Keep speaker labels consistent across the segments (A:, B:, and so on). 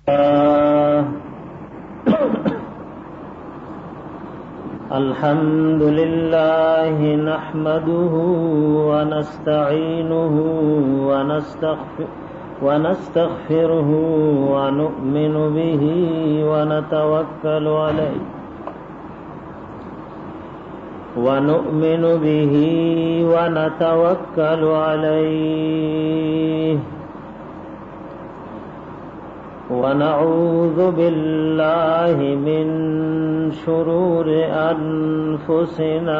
A: الحمد لله نحمده ونستعينه ونستغفره ونؤمن به ونتوكل عليه ونعوذ بالله من شرور أنفسنا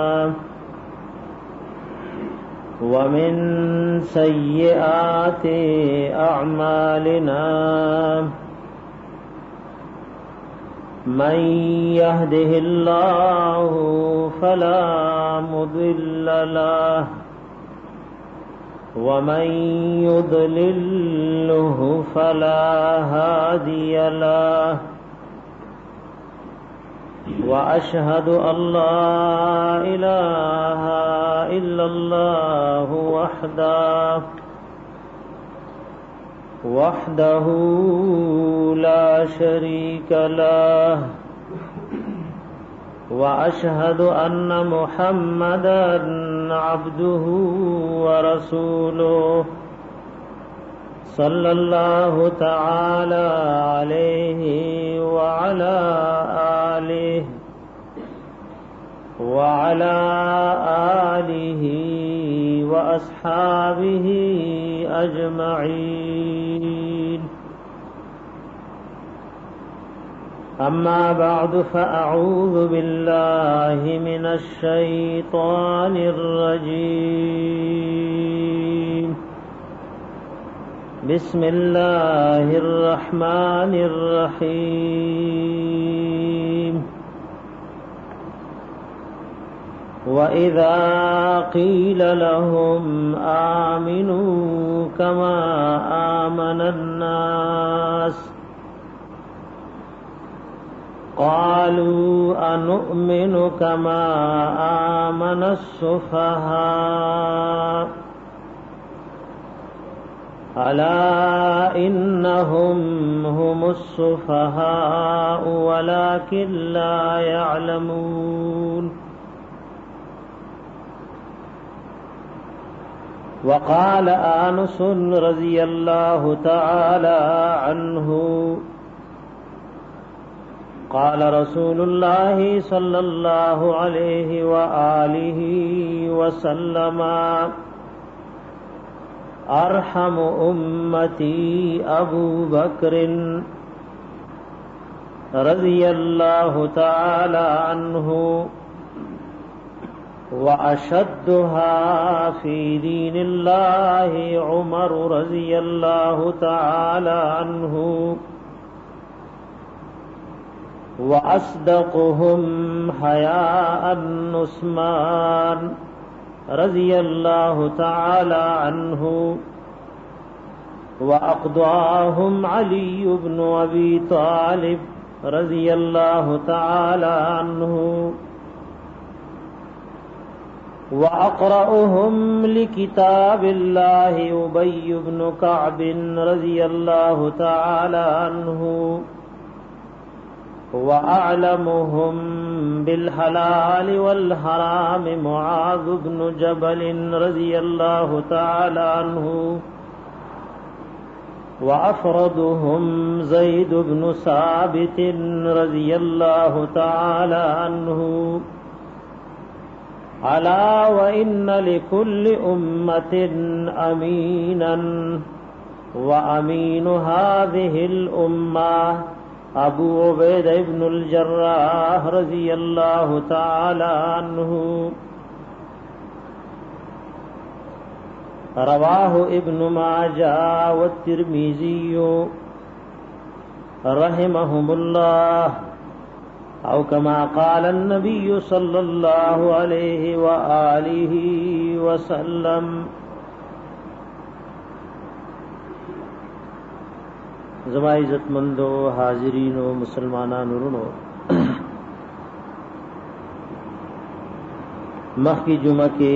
A: ومن سيئات أعمالنا من يهده الله فلا مضل له ومن يضلله فلا هادي له وأشهد أن لا إله إلا الله وحده لا شريك له وأشهد أن محمدا عبده ورسوله صلى الله تعالى عليه وعلى آله وأصحابه أجمعين. أما بعد فأعوذ بالله من الشيطان الرجيم. بسم الله الرحمن الرحيم. وإذا قيل لهم آمنوا كما آمن الناس قالوا أنؤمن كما آمن السفهاء ألا إنهم هم السفهاء ولكن لا يعلمون. وقال أنس رضي الله تعالى عنه قال رسول الله صلى الله عليه وآله وسلم أرحم أمتي أبو بكر رضي الله تعالى عنه وأشدها في دين الله عمر رضي الله تعالى عنه وأصدقهم حياء عثمان رضي الله تعالى عنه وأقضاهم علي بن أبي طالب رضي الله تعالى عنه وأقرأهم لكتاب الله أبي بن كعب رضي الله تعالى عنه وأعلمهم بالحلال والحرام معاذ بن جبل رضي الله تعالى عنه وأفرضهم زيد بن ثابت رضي الله تعالى عنه. ألا وإن لكل أمة أمينا وأمين هذه الأمة أبو عبيدة بن الجراح رضي الله تعالى عنه. رواه ابن ماجه والترمذي رحمهم الله أو كما قال النبي صلى الله عليه وآله وسلم. زما عزت مندو حاضرین و مسلمانانو ورونو مخی جمعه کې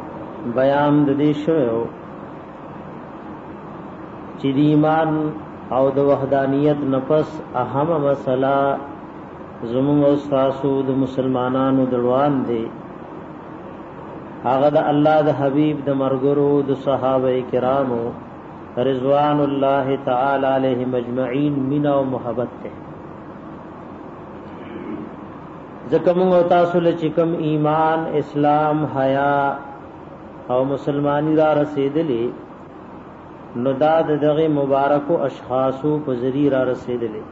A: بیان د دې شوی چې د ایمان او د وحدانیت نفس اهم مسله زموږ استاسو د مسلمانانو دروان دی هغه د الله د حبیب د مرګرو د صحابه کرامو رضوان الله تعالی علیهم اجمعین مینا او محبت ته ځکه موږ تاسو له چکم ایمان اسلام حیا او مسلمانی را رسیدلې نو دا دغه مبارکو اشخاصو په ذریعہ را رسیدلې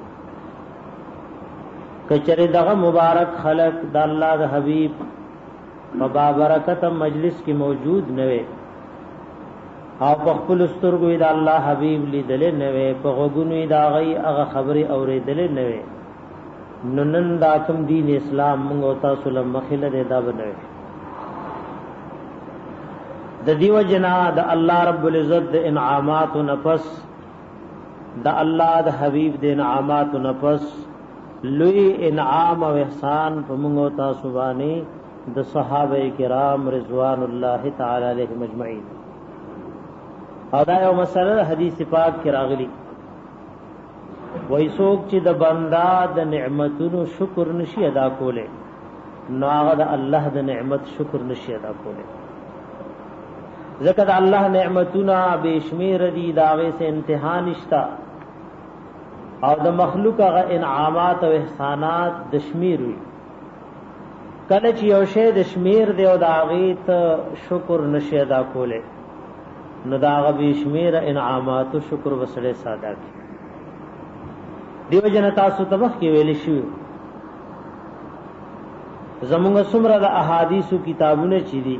A: کچره دغه مبارک خلق د الله د حبیب په بابرکت مجلس کې موجود نه وي او په خپل سترګو د الله حبیب لیدل نه وي په غوګونو دا غي هغه خبره اوریدل نه وي نو نن دا کوم دین اسلام موږ تاسو له مخله دا بنوي د دیو جنا د الله رب العزت د انعامات و نفس د الله د حبیب د انعامات و نفس لوی انعام او احسان په موږ تاسو باندې د صحابه کرام رضوان الله تعالی علیهم اجمعین او دا یو مسله حدیث پاک کې راغلی وای څوک چې د بندا د نعمتونو شکر نشي ادا کوله نو هغه د الله د نعمت شکر نشي ادا کوله ذکر الله نعمتونه بشمیر دي داغه سے انتها نشتا او د مخلوق هغه انعامات او احسانات د شمیر وي کله چې یو شی د شمیر دی او داغه ته شکر نشي ادا کوله نو داغه بشمیر انعامات او شکر وسره ساده کی دیو جن تاسو تبخ کې ویل شو زموږ څومره د احادیثو کتابونه چي دي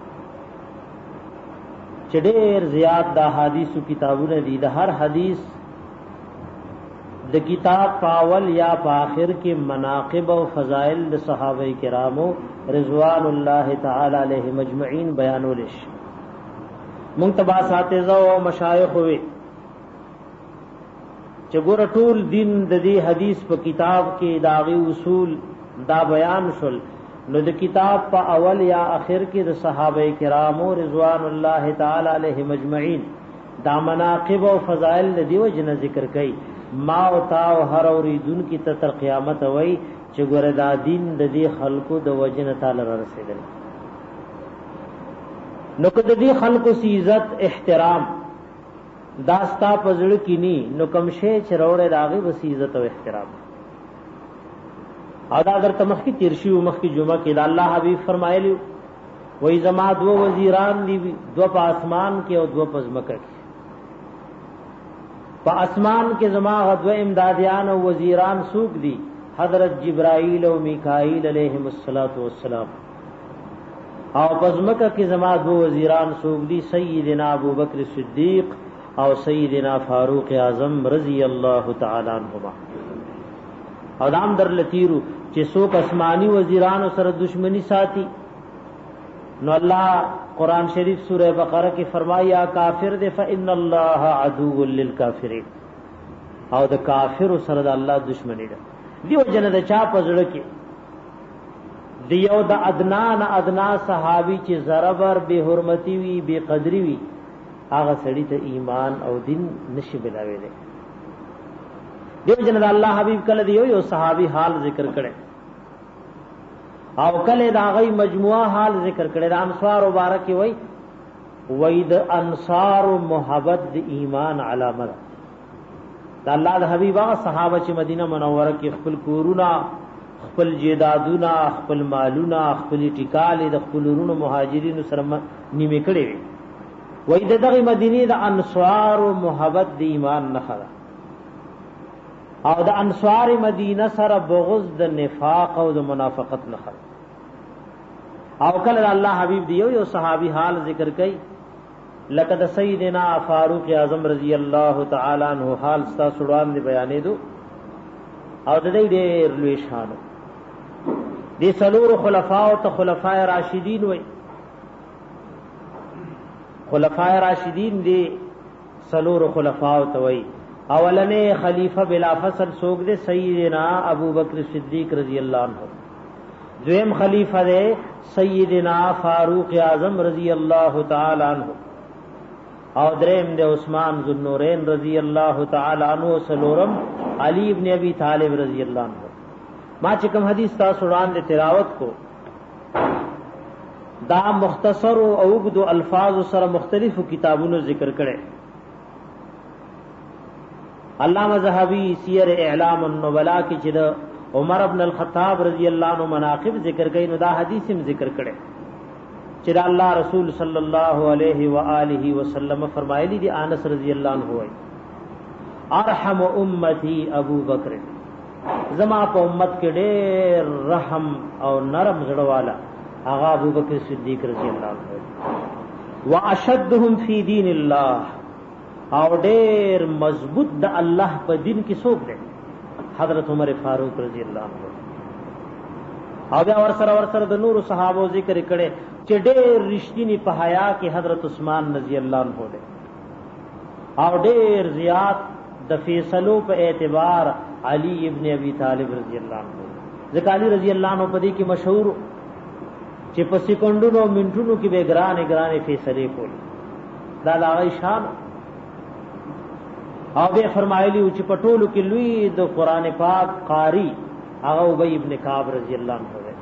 A: چې ډېر زیات د احادیثو کتابونه دي د هر حدیث د کتاب پاول یا په آخر کې مناقب او فضائل د صحابه کرامو رضوان الله تعالی علیهم اجمعین بیانول شي منتبا اساتذه او مشایخ وي چې ګور ټول دین د دې حدیث په کتاب کې داغي اصول دا بیان شول نو د کتاب په اول یا اخر کې د صحابه کرامو رضوان الله تعالی علیهم اجمعین دا مناقب او فضائل د دیو جن ذکر کړي ما او تا او هر اوریدون کی تر قیامت وای چې ګور دا دین د دې خلقو د وجن تعالی را رسیدل نو کده دې خلقو سی عزت احترام داستا پزړ کینی نو کم شی چروړې داغي وسی عزت او احترام ادا اگر تمخ کی تیرشی و مخ کی جمعہ کې دا الله حبیب فرمایلی وای زما دو وزیران دی دو په اسمان کې او دو په زمکه کې په اسمان کې زما غدو امدادیان او وزیران سوق دي حضرت جبرائیل او میکائیل علیهم السلام او په زمکه کې زما دو وزیران سوق دي سیدنا ابوبکر صدیق او سیدنا فاروق اعظم رضی اللہ تعالی عنہما او دام در لتیرو چې څوک آسمانی وزیرانو سره دشمنی ساتي نو الله قران شریف سورہ بقرہ کې فرمایا کافر دے فإن الله عدو للکافرین او د کافر سره د الله دشمنی ده دیو جن د چا پزړه کې دیو د ادنا صحابي چې ضربر به حرمتی وی به قدری وی هغه سړی ته ایمان او دین نشي بلاوي دیو جن د الله حبیب کله دیو یو صحابي حال ذکر کړي او کله دا غي مجموعه حال ذکر کړي د انصار مبارک وای د انصار محبت د ایمان علامه ده د الله د حبیب هغه صحابه چې مدینه منوره کې خپل کورونه خپل جیدادونه خپل مالونه خپل ټیکاله د خپل ورونو مهاجرینو سره نیمه کړي وای دغه مدینه د انصار محبت د ایمان نه خلا او د انصار مدینه سره بغض د نفاق او د منافقت نه خلا او کله الله حبیب دیو یو صحابي حال ذکر کړي لقد سیدنا فاروق اعظم رضی اللہ تعالی عنہ حال ستا سړوان دی بیانې دو او د دې ډېر لوی شانو دي څلور خلفاء او خلفاء راشدین وای خلفاء راشدین دي څلور خلفاء او توي اولنې خلیفہ بلا فصل سوګ دے سیدنا ابوبکر صدیق رضی اللہ عنہ دویم خلیفہ دے سیدنا فاروق اعظم رضی اللہ تعالی عنہ او دریم د عثمان ذو النورین رضی الله تعالی عنہ، سلورم علی ابن ابی طالب رضی اللہ عنہ. ما چې کوم حدیث تاسو وړاندې تلاوت کو دا مختصر او اوږد الفاظ سره مختلفو کتابونو ذکر کړي. علامہ ذهبی سیر اعلام النبلاء کې چې د عمر ابن الخطاب رضی اللہ عنہ مناقب ذکر کړي نو دا حدیث هم ذکر کړي چې الله رسول صلی الله علیه و آله وسلم فرمایلی دی انس رضی اللہ عنہ وای ارحم امتی ابو بکر، زما په امت کې ډېر رحم او نرم زړه والا هغه ابو بکر صدیق رضی اللہ عنہ واشدهم فی دین الله، او ډېر مضبوط د الله په دین کې څوک دی حضرت عمر فاروق رضی اللہ عنہ. او بیا ورسره د نور صحابو ذکر کړي چې ډېر رښتینی په حیا کې حضرت عثمان رضی اللہ عنہ دی، او ډېر زیات د فیصلو په اعتبار علی ابن ابی طالب رضی اللہ عنہ. ځکه علی رضی اللہ عنہ په دې کې مشهور چې په سکندونو منټونو کې به ګرانې فیصله کول، دا لاغی شان. او به فرمایلی چې په ټولو کې لوی د قران پاک قاری هغه ابی ابن کعب رضی اللہ عنہ دی،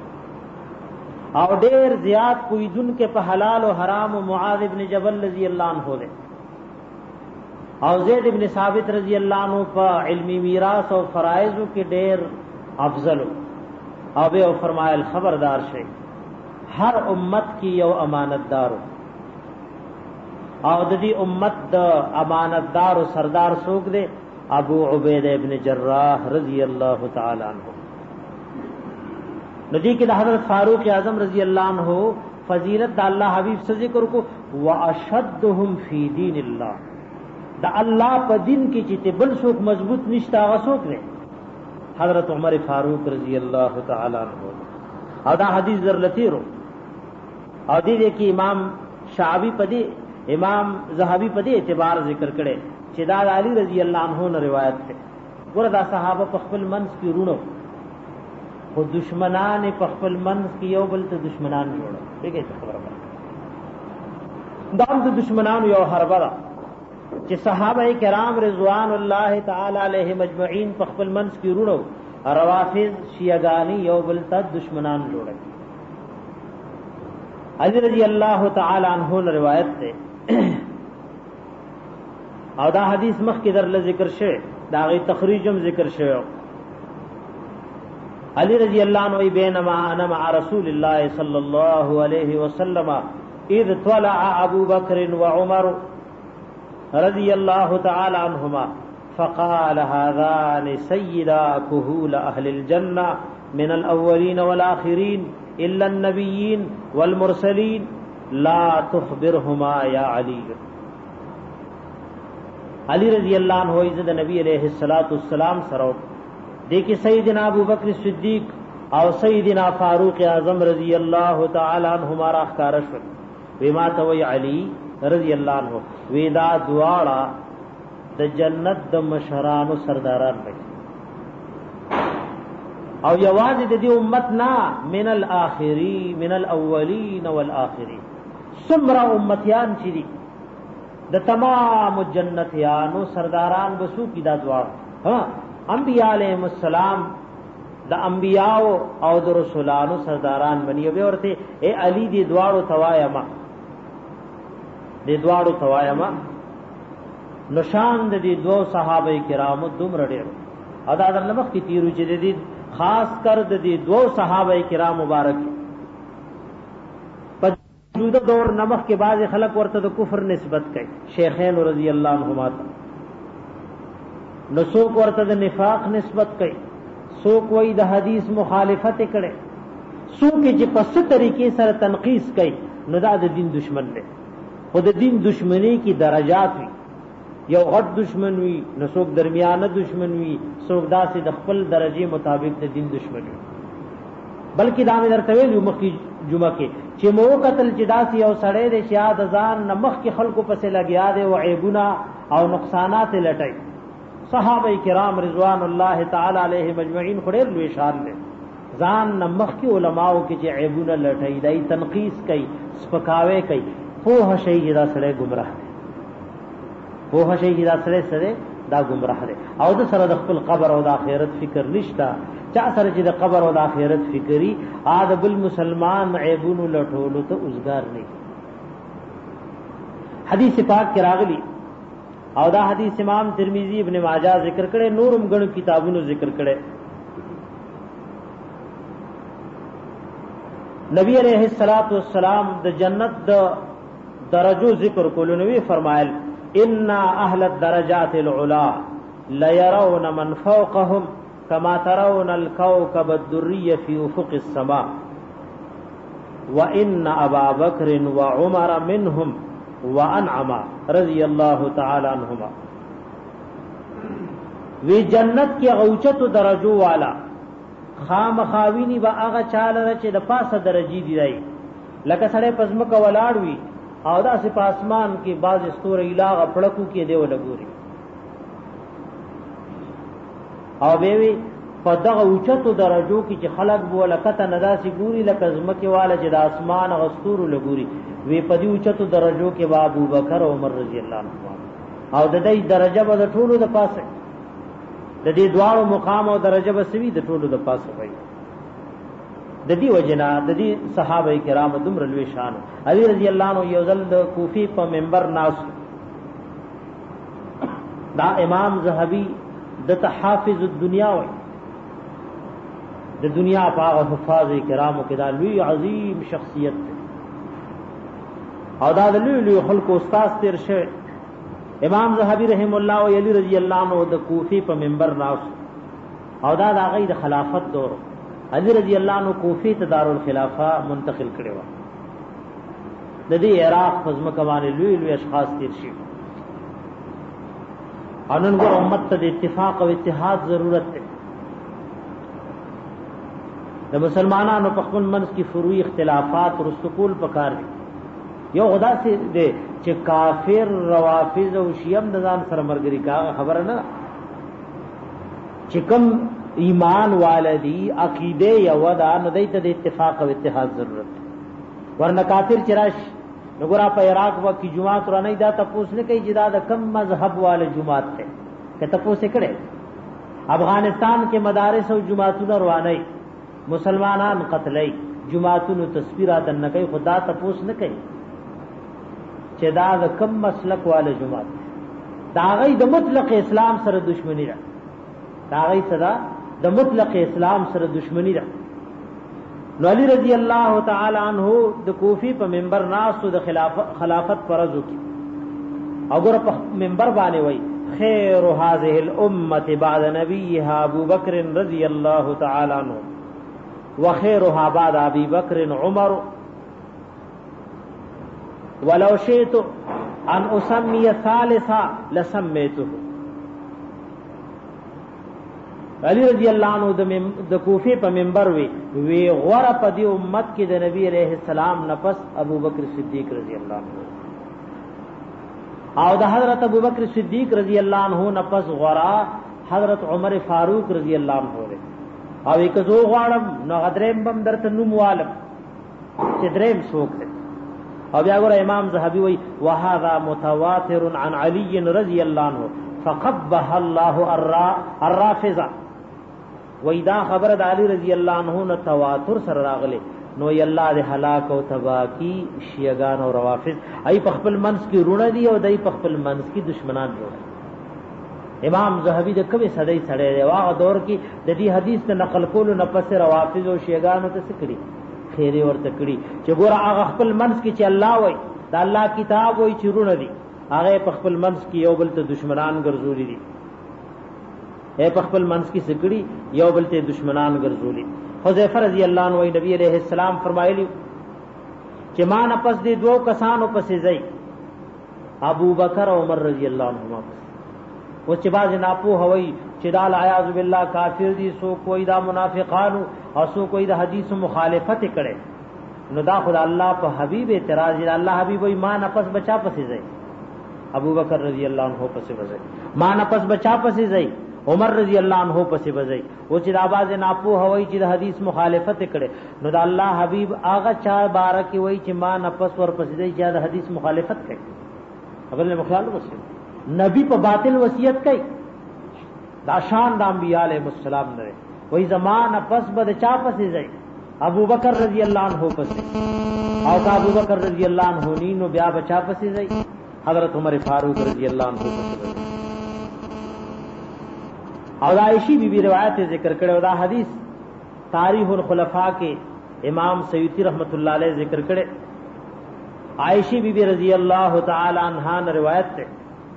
A: او ډیر زیات کویدون کې په حلال او حرام او معاذ ابن جبل رضی اللہ عنہ دی، او زید ابن ثابت رضی اللہ عنہ په علمی میراث او فرائض کې ډیر افضل. او به فرمایل خبردار شئ ہر امت کی یو امانتدار، او د دې امت د امانتدار او سردار څوک دی؟ ابو عبیدہ ابن جراح رضی اللہ تعالی عنہ. ندی کې د حضرت فاروق اعظم رضی اللہ عنہ فضیلت د الله حبیب سے ذکر کو واشدهم فی دین اللہ، د الله په دین کې چې بل څوک مضبوط نشته هغه څوک دی؟ حضرت عمر فاروق رضی اللہ تعالی عنہ. او دا حدیث ذرلتیرو او دې کې امام شعبی پدی امام ذهبی پدی اعتبار ذکر کړي چې دا علی رضی اللہ عنہ نے روایت ہے. ګوره دا صحابه په خپل منځ کې رونو، خو دشمنان په خپل منځ کې یو بل ته دشمنان جوړه. دغه خبره دا د دشمنانو یو حربه ده چې صحابه کرام رضوان الله تعالی علیهم اجمعین په خپل منځ کې رونو، روافض شیعاګانی یو بل ته دشمنان جوړه. علی رضی اللہ تعالی عنہ نے روایت ہے او دا حدیث مخ کی در ذکر شے دا غی تخریجم ذکر شے. علی رضی اللہ عنہ بینما انا مع رسول اللہ صلی اللہ علیہ وسلم اذ طلع ابو بکر وعمر رضی اللہ تعالی عنہما فقال هذان سیدا کہول اہل الجنہ من الاولین والآخرین الا النبیین والمرسلین لا تخبرهما یا علی. علی رضی اللہ عنہ عزت نبی علیہ الصلوۃ والسلام سره دیکھ سیدنا ابو بکر صدیق او سیدنا فاروق اعظم رضی اللہ تعالی عنہما را اخکار شو وما توي علی رضی اللہ عنہ ودا دواړه د جنت د مشرانو سرداران وي، او یوازې د دې امت نه من الاخرین من الاولین والآخرین سمرا امتیان چې دي د تمام جنتیانو سرداران بسو کی دا دواړه انبیاء علیهم السلام د انبیاء او د رسولانو سرداران بنی. او ورته اے علی دی دواړو توایما نشان د دې دوه صحابه کرامو دومره ډېر ادا د لمخ کی تیرو چې دې خاص کر د دې دوه صحابه کرام مبارک په موجوده دور نمخ کے بعض خلق ورته د کفر نسبت کوي شیخین رضی اللہ عنہما ته، نو څوک ورته د نفاق نسبت کوي، څوک وایي د حدیث مخالفت کړي، څوک چې په ست طریقې سره تنقیس کوي نو دا د دین دشمن دی. خو د دین دشمنی کی درجات وي، یو غټ دشمن وي، نو څوک درمیانه دشمن وي، څوک داسې د خپل درجه مطابق د دین دشمن وي. بلکې دا مې درته ویلو مخکې جمعه کې چې مو قتل چې داسې یو سړی دی چې یاد ځان نمخ کې خلکو پسې لګیا دی او عیبونه او نقصانات لټای. صحابه کرام رضوان الله تعالی علیهم اجمعین خو ډېر لوی شان دي، ځان نمخ کې علماو کې چې عیبونه لټای دی، تنقیس کوي، سپکاوي کوي، په هشي دا سړی گمراه دی. په شي کې دا سره دا گمراه دی او د سره د خپل قبر او د آخرت فکر نشتا چا سره چې د قبر او د آخرت فکری عادب المسلمان عیبون لټولو ته اوزګار نه. حدیث پاک کې راغلی او دا حدیث امام ترمذی ابن ماجه ذکر کړي، نورم غنو کتابونو ذکر کړي. نبی علیہ الصلوۃ والسلام د جنت د درجو ذکر کولو نبی فرمایل ان اهل الدرجات العلا لا يرون من فوقهم كما ترون الكوكب الدري في افق السماء وان ابا بكر وعمر منهم وانعم رضی اللہ تعالی عنہما. وی جنت کی غوچت درجو والا خام خاوینی با هغه چاله چې د پاسه درجی دی دی لکه سړی پزمک ولاړ وی او دا سپ اسمان کې باز استور الهغه پړکو کې دی ولګوري او به وی په دغه اوچتو درجو کې چې خلق بو لکته نداسي ګوري لکه زمکه والا چې د اسمان غستور لګوري وی په دې اوچتو درجو کې ابو بکر او عمر رضی الله عنهم او د دې درجه به د ټولو د پاسه د دې دواړو مقام او درجه به سوي د ټولو د پاسه وي. د دې وجنا د دې صحابه کرام دومره لوی شان علي رضی الله عنه یو ځل د کوفی په منبر ناس دا امام زهبي د تحافظ الدنیا وي د دنیا په حفاظ کرامو کې دا لوی عظیم شخصیت او دا د لوی خلق استاد تیر شه امام زهبي رحم الله او علي رضی الله عنه د کوفی په منبر ناس او دا د غیر خلافت دور علي رضی الله عنه کوفی ته دارالخلافه منتقل کړي و. د دې عراق فزمکه باندې لوی لوی اشخاص تیر شي انن ګور امت ته د اتفاق او اتحاد ضرورت ده. د مسلمانانو په خپل منځ کې فروعي اختلافات رستقول پکار دي. یو خدا سے دے چې کافر روافض او شیعه د ځان سره مرګري کا خبره نه چې کوم ایمان والدی عقیده یو دا نه د اتفاق او اتحاد ضرورت ورنه کافر چراش نګورا په عراق وکي جمعات را نه دا تاسو نه کوي چې دا د کم مذهب والے جمعات ته که تاسو کړه. افغانستان کې مدارس او جمعاتونه روانه مسلمانان قتلای جمعاتونو تصویرات نه کوي خدا تاسو نه کوي چې دا د کم مسلک والے جمعات دا غي د مطلق اسلام سره دشمنی ده دا غي صدا د مطلق اسلام سره دشمنی ده. نو علي رضی الله تعالی عنہ د کوفی په منبر ناس د خلافت فرضو کی او ګور په منبر باندې وای خیر هذه الامه بعد نبيها ابو بکر رضی الله تعالی عنہ وخيرها بعد ابي بکر عمر ولو شئت ان اسمي ثالثا لسميته. علی رضی الله عنه د کوفی په منبر وی غره په دی امت کې د نبی علیہ السلام نفس ابو بکر صدیق رضی الله عنه او د حضرت ابو بکر صدیق رضی الله عنه نفس غره حضرت عمر فاروق رضی الله عنه او یک زو غړم نو غدریم بم درته نوم والم چې دریم څوک دی. او بیا ګور امام زهبي وی وهذا متواتر عن علي رضی الله عنه فقبح الله الرافضه وی دا خبر د علی رضی الله عنه نو تواتر سره راغله نو ی الله دې هلاک او تبا کی شیعاګان او روافض ای په خپل منس کې رونه دي او دای په خپل منس کې دشمنان جوړ. امام زهبي د کوي سړی سړی دی واغه دور کې د دې حدیث ته نقل کولو نه پس روافض او شیعاګان ته سکړي خیره ورته کړي چې ګور هغه خپل منس کې چې الله وای دا الله کتاب وای چې رونه دي هغه په خپل منس کې یو بل ته دشمنان ګرځولي دي په خپل منس کې سکړي یو بل ته دشمنان ګرځولي. حذیفه رضی الله عنه نبی علیہ السلام فرمایلی چې ما نه پس دي دوه کسانو پسې ځي ابو بکر او عمر رضی الله عنهما او چې باز ناپو هوي چې دا اعوذ بالله کافر دي سو کوئی دا منافقانو او سو کوئی دا حدیث مخالفت کړي نو دا خدای الله په حبیب اعتراض دی. الله حبیب وای ما نفس بچا پسې ځي ابو بکر رضی الله عنه پسې وځي ما نفس بچا پسې ځي عمر رضی الله عنه پسې وځي او چې دا باز ناپو هوي چې د حدیث مخالفت کړي نو دا الله حبیب هغه چا بارک وای چې ما نفس ور پسې ځي چې د حدیث مخالفت کوي خبر نه مخالفت وسه نبی په باطل وصیت کوي دا شان د انبیاء علیهم السلام نه وای زمانہ پس بد چا پسې ځي ابو بکر رضی اللہ عنہ پسې او کا ابو بکر رضی اللہ عنہ نو بیا بچا پسې ځي حضرت عمر فاروق رضی اللہ عنہ پسې او عائشہ بی بی روایت ذکر کړو دا حدیث تاریخ الخلفاء کے امام سیوطی رحمت اللہ علیہ ذکر کړي عائشہ بی بی رضی اللہ تعالی عنہا نے روایت ہے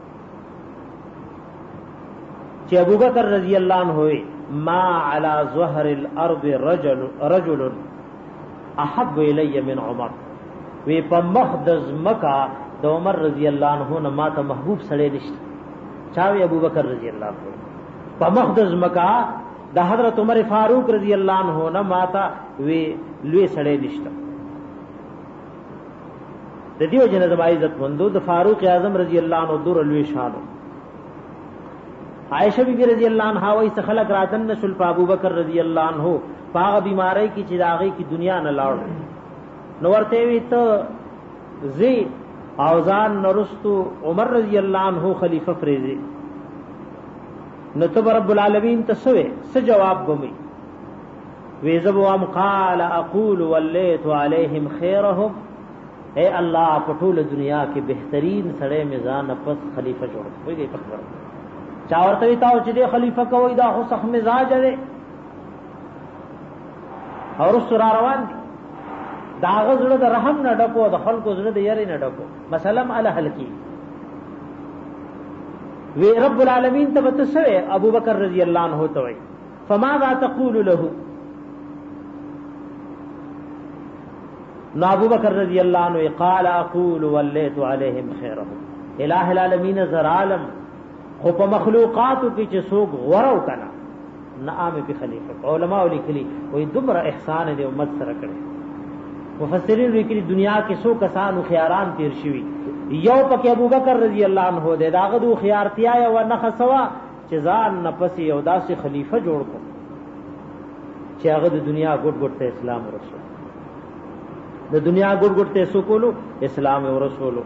A: کہ ابو بکر رضی اللہ عنہ ہوئے ما على ظهر الارض رجل احب الی من عمر وی په مخدز مکا د عمر رضی اللہ عنہ نه ما ته محبوب سړی نشته چاوی ابو بکر رضی اللہ عنہ په مخدز مکا د حضرت عمر فاروق رضی اللہ عنہ نه ما ته وی لوی سړی نشته د دیو جن زما عزت مندو د فاروق اعظم رضی اللہ عنہ دور لوی شانو عائشہ بی بی رضی اللہ عنہا وای څه خلق راتن نشل ابو بکر رضی اللہ عنہ پاغه بیماری کی چراغی کی دنیا نه لاړ نو ورته وی ته زی اوزان نرستو عمر رضی اللہ عنہ خلیفہ فریضی نو تب رب العالمین تسوے س جواب بمی ویزب وام قال اقول ولیت علیہم خیرهم اے اللہ پټول دنیا کې بهترین سړی میزان پس خلیفہ جوړ ویږي پخبر چاورته تاو چې دی خلیفہ کوي دا خو سخت مزاج دی اور سر روان دي دا غزړه د رحم نه ډکو د خلکو زړه د یری نه ډکو مثلا علی حلقی وی رب العالمین تبتسوی ابو بکر رضی اللہ عنہ توئی فماذا تقول له نو ابو بکر رضی اللہ عنہ قال اقول ولیت علیہم خیرهم الہ العالمین زر عالم خو په مخلوقاتو کې چې څوک غورو کنا نعام په خلیفہ علماء لیکلي وې دومره احسان دې امت سره کړی مفسرین لیکلي دنیا کې څو کسانو خياران تیر شوی یو پکې ابو بکر رضی اللہ عنہ دې داغه دو خيارتیا او نخسوا چې ځان نفس یو داسې خلیفہ جوړ کړ چې هغه د دنیا ګډ ګډ ته اسلام ورسول د دنیا ګډ ګډ ته سکولو اسلام ورسولو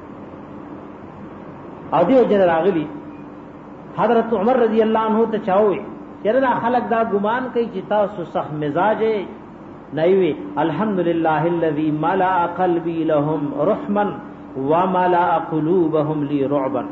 A: او دې جن راغلی حضرت عمر رضی اللہ عنہ ته چاوي چردا خلق دا ګمان کوي چې تاسو سخت مزاج نایوي الحمدللہ الذی ملأ قلبی لهم رحما وملأ قلوبهم لی رعبا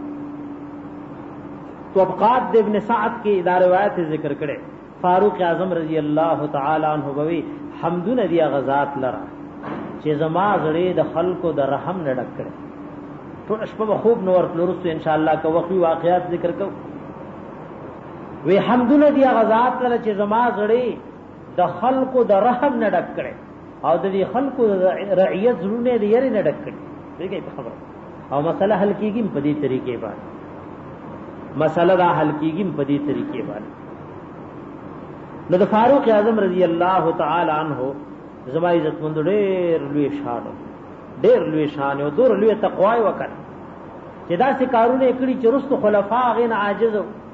A: طبقات ابن سعد کی دا روایت ذکر کړي فاروق اعظم رضی اللہ تعالی عنہ بوي حمدن دی غزات لرا چې زما زړه د خلقو د رحم نه ډک کړي ټول شپه خوب نور تلورسو ان شاء الله کو وقوی واقعات ذکر کو وی حمدن دی غزات لرا چې زما زړه د خلقو د رحم نه ډک کړي او د خلقو رعیت زړونه دی یری نه ډک کړي دیکھیں خبر او مسئلہ حل کیږي په دې طریقې باندې مسئلہ دا حل کیږي په دې طریقې باندې نو د فاروق اعظم رضی اللہ تعالی عنہ زما عزت مند ډېر لوی شان او دور لوی تقوا وکړ چې دا سې کارونه کړي چې رستو خلفا غین عاجز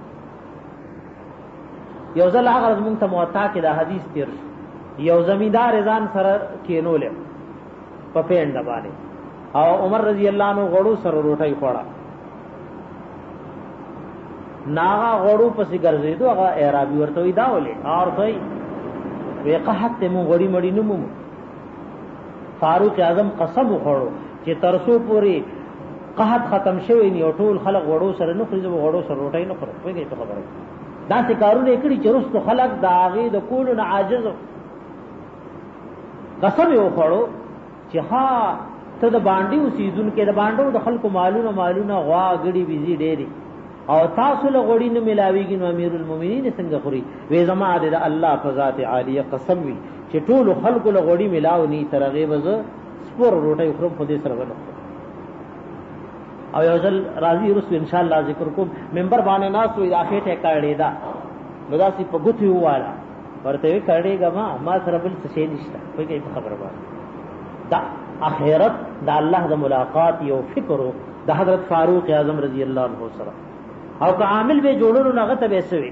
A: یو ځل هغه زمونږ ته موطا کې دا حدیث تیر یو زمیندار ځان سره کینول په پیند باندې او عمر رضی اللہ عنہ غړو سره روټي خوړه ناغا غړو پسې ګرځیدو هغه اعرابي ورته وی دا ولې اور دوی وی قحط مو غړي مړی نمو فاروق اعظم قسم وخړو چې ترسو پوری قحط ختم شوی نه ټول خلق غړو سره نه خريزو غړو سره روټي نه خوري وایي ته خبره دا څه کارونه کړی چې رستو خلق دا غي د کول نه عاجز قسم یې وخړو چې ها ته د باندې اوسیدون کې د باندې د خلکو مالونه غوا غړي بيزي ډېری او تاسو له غړي نه ملاويږي نو امیر المؤمنین څنګه خوري وې زما د الله په ذات عالیه قسم وی چې ټول خلکو له غړي ملاو ني ترغه وز سپور روټي خرم په دې سره ونه او یو ځل راضي رسول ان شاء الله ذکر کوم منبر باندې ناس وې اخې ته کړي دا نو داسې په ګوتې واله ورته وی کړيګه ما سره بل څه نشته وایي په خبره باندې دا اخرت دا الله د ملاقات یو فکرو د حضرت فاروق اعظم رضی اللہ عنہ سره او که عامل به جوړولو نه غته به سوي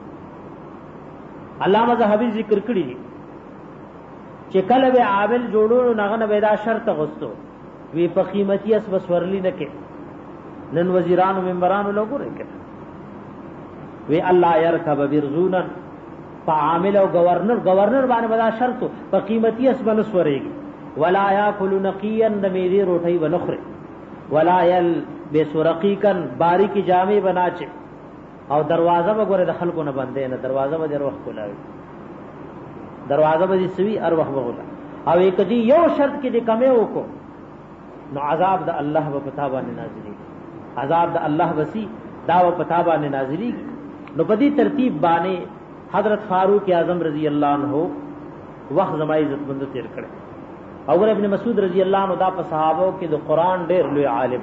A: علامه زهبي ذکر کړی چې کله به عامل جوړولو نه غنه به دا شرط غوستو وی په قیمتي اس بس ورلی نه کې نن وزیرانو منبرانو لوګورې کړه وی الله يركب برزونا فعامل او گورنر باندې بدا شرط په قیمتي اسبل سورېږي ولا ياكل نقيا د میری روټي ونخره ولا يل بسرقيكن باریکی جامې بناچه او دروازه وګوره د خلکو نه بندې نه دروازه به وخت کولاوي دروازه به سوي ار وخت وګوره او یک دی یو شرط کې د کمه وکړو نو عذاب د الله په پتا باندې نازلي عذاب د الله وسی دا په پتا باندې نازلي نو په دې ترتیب باندې حضرت فاروق اعظم رضی الله عنه وخت زمای عزت مند تیر کړ او ابن مسعود رضی الله عنه دا په صحابه کې د قران ډېر لوی عالم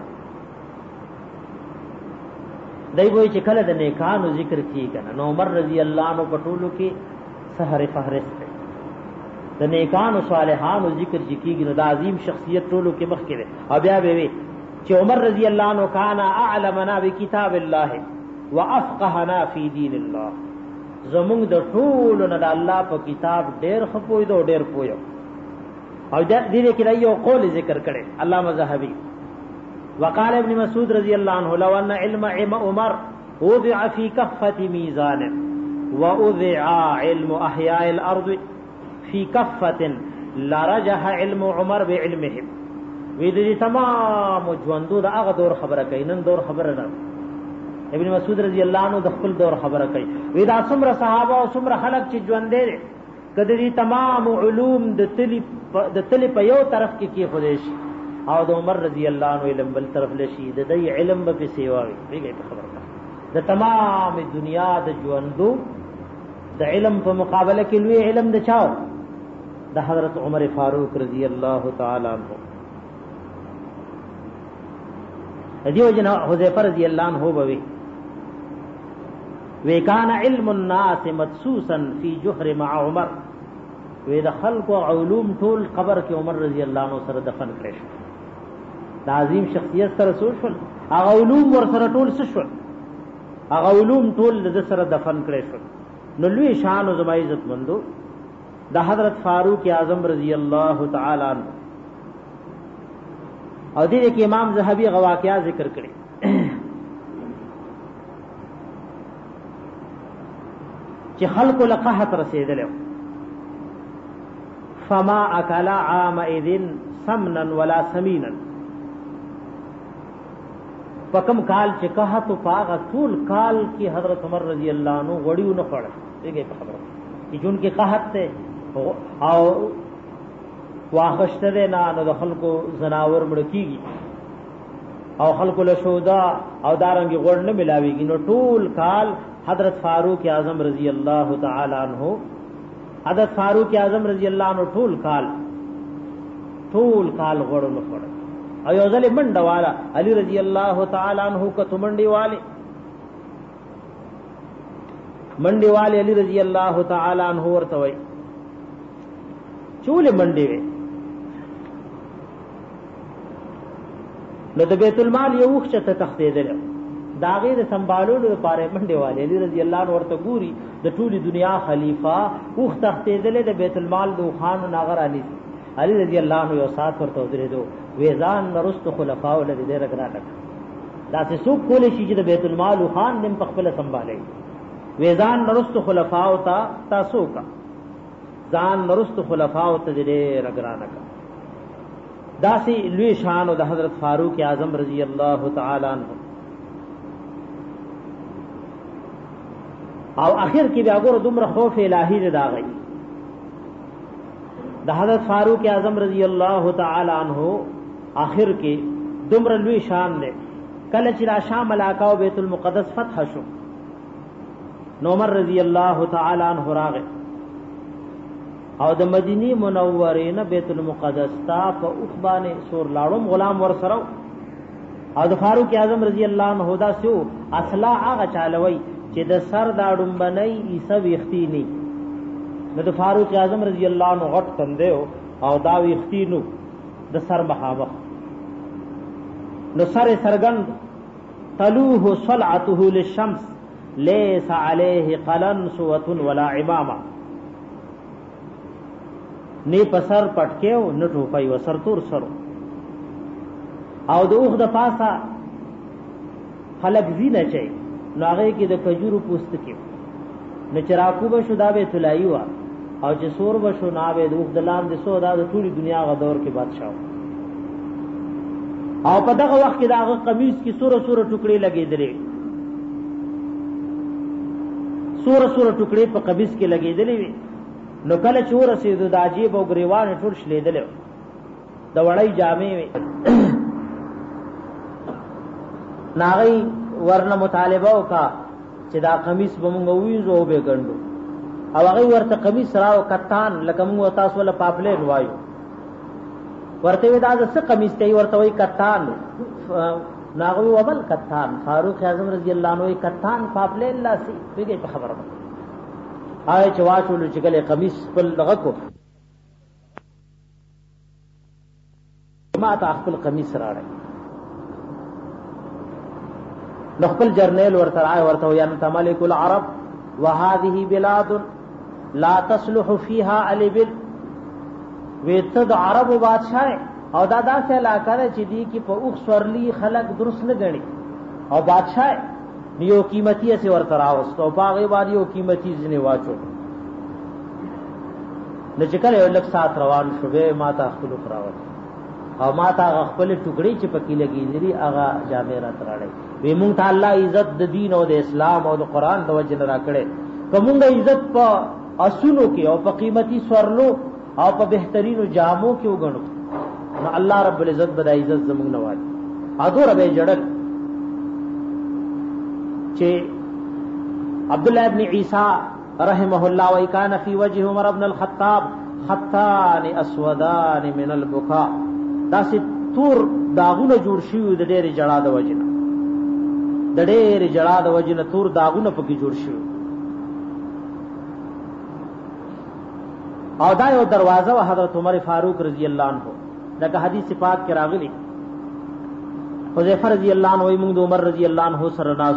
A: دای وای چې کله د نیکانو ذکر کیږي نو عمر رضی الله عنه په ټولو کې سحر فهرست د نیکانو صالحانو ذکر کیږي نو د عظیم شخصیت ټولو کې مخ کې او بیا به چې عمر رضی الله عنه کان اعلمنا بکتاب الله وافقهنا فی دین الله زمونږ د ټولو نه د الله په کتاب ډېر خپوي دو ډېر پویو او دې کې یو قول ذکر کړي علامه زاهبی وقال ابن مسعود رضی الله عنه لو ان علم عمر وضع في كفة ميزان ووضع علم احياء الارض في كفة لرجح علم عمر بعلمهم وی دې تمام ژوندو د هغه دور خبره کوي نن دور خبره نه ابن مسعود رضی الله عنه د خپل دور خبره کوي وی دا څومره صحابه او څومره خلک چې ژوند دي کدی تمام علوم د تلی په یو طرف کې خودي شي او د عمر رضی الله عنه علم بل طرف لشي د دې علم په سیواوي ویګه خبره د تمام دنیا د ژوندو د علم په مقابله کې لوی علم د چاو د حضرت عمر فاروق رضی الله تعالی عنہ دیو جنا حذیفہ رضی اللہ عنہ بوي وکان علم الناس مدسوسا فی جحر مع عمر وی د خلق علوم ټول قبر کې عمر رضی الله عنه سره دفن کړي شو د عظیم شخصیت سره شول هغه علوم ور سره ټول شول هغه علوم ټول د سره دفن کړي شو نو لوی شان او زما عزت مندو د حضرت فاروق اعظم رضی الله تعالی عنہ او دې کې امام زاهبی غواقعا ذکر کړي چې خلق لقحت رسیدل فما اکل عام اذن سمنا ولا سمینا پکم کال چې قحط پاغه ټول کال کې حضرت عمر رضی الله عنه غړیو نه پړ دغه خبره چې جون کې قحط ته او واخشته ده نه د خلکو زناور مړکیږي او خلکو له شودا او دارنګ غوړ نه ملاويږي نو ټول کال حضرت فاروق اعظم رضی الله تعالی عنہ حضرت فاروق اعظم رضی الله عنہ ټول کال غوړ نه پړ او یو ځل منډه والا علی رضی الله تعالی عنہ کته منډي والے علی رضی الله تعالی عنہ ورته وای چول منډي وي نو د بیت المال یو وخت ته تختیدل دا غیر سنبالولو لپاره منډي والے علی رضی الله عنه ورته ګوري د ټولي دنیا خلیفہ وخت تختیدل د بیت المال دو خان ناغر علی رضی الله عنه یو سات ورته درېدو ویزان نرست خلفاء الذي دې رګرا لک دا څه څوک کولې شي چې د بیت المال خان نیم خپل سنبالي ویزان نرست خلفاء تا تاسو کا ځان نرست خلفاء ته دې رګرا لک داسي لوی شان او د حضرت فاروق اعظم رضی الله تعالی عنہ او اخر کې بیا ګور دومره خوف الہی نه داغی د حضرت فاروق اعظم رضی الله تعالی عنہ اخر کې دومره لوی شان دی کله چې را شام علاقه او بیت المقدس فتح شو نو عمر رضی الله تعالی عنہ راغه او د مدینی منورې نه بیت المقدس تا په اوخبانه سور لاړم غلام ور سره او د فاروق اعظم رضی الله عنه دا سو اصلا هغه چالوي چې د سر داړم بنئ عیسی وختي نه نو د فاروق اعظم رضی الله عنه غټ تندو او دا وختي نو د سر مخابخ نو سر سرګند تلوه صلعته للشمس ليس عليه قلنسوة ولا عمامه نی پسر پټکیو نټو پای وسر تور سرو او د اوخ د پاسا خلق وینه چي نو هغه کې د کجورو پوست کې نه چراکو به شو دا به تلایي وا او چې سور به شو ناوې د وخدلان د سودا د ټولي دنیا غ دور کې بادشاہ او په دغه وخت کې داغه قمیص کې سور ټوکړي لګېدلې سور ټوکړي په قمیص کې لګېدلې نو کله چې ورسېدو د عجیب او غریوان ټول شلیدل د وړای جامې ناغي ورنه مطالبه وکا چې دا قمیص به مونږ وینځو به ګڼو او هغه ورته قمیص راو کتان لکه مونږ تاسو له پاپلین وایو ورته دا څه قمیص ته ورته وای کتان ناغوی وبل کتان فاروق اعظم رضی الله عنه کتان پاپلین لاسي دغه په خبره آی چې واچولو چې ګلې قمیص خپل دغه کو ما ته خپل قمیص راړی نو خپل جرنیل ورته راي ورته یا ملک العرب وهذه بلاد لا تصلح فيها الابل ویتد عرب بادشاہ او دادا سے علاقہ چې دی کی په اوخ سورلی خلق درست نه غني او بادشاہ یو قیمتي سے ورته راوست او باغې باندې یو قیمتي ځنه واچو نو چې کله یو لک سات روان شوه ما ته خپل راوړ او ما ته خپل ټوکړي چې پکې لګېږي هغه جامې را تراړي وی مونږ ته الله عزت د دین او د اسلام او د قران د وجه نه راکړي کومه عزت په اصولو کې او په قیمتي سورلو او په بهترینو جامو کې وګڼو نو الله رب العزت بد عزت زموږ نه وایي اذور به جړل چې عبد الله ابن عیسی رحمه الله وکانه فی وجه عمر ابن الخطاب خطان اسودان من البكاء داسې تور داغونه جوړ شي د ډېر جړا د وجنه د ډېر جړا د وجنه تور داغونه پکې جوړ شي او دا یو دروازه و حضرت عمر فاروق رضی الله عنه دغه حدیث پاک کې راغلی حذیفه رضی الله عنه موږ د عمر رضی الله عنه سره ناس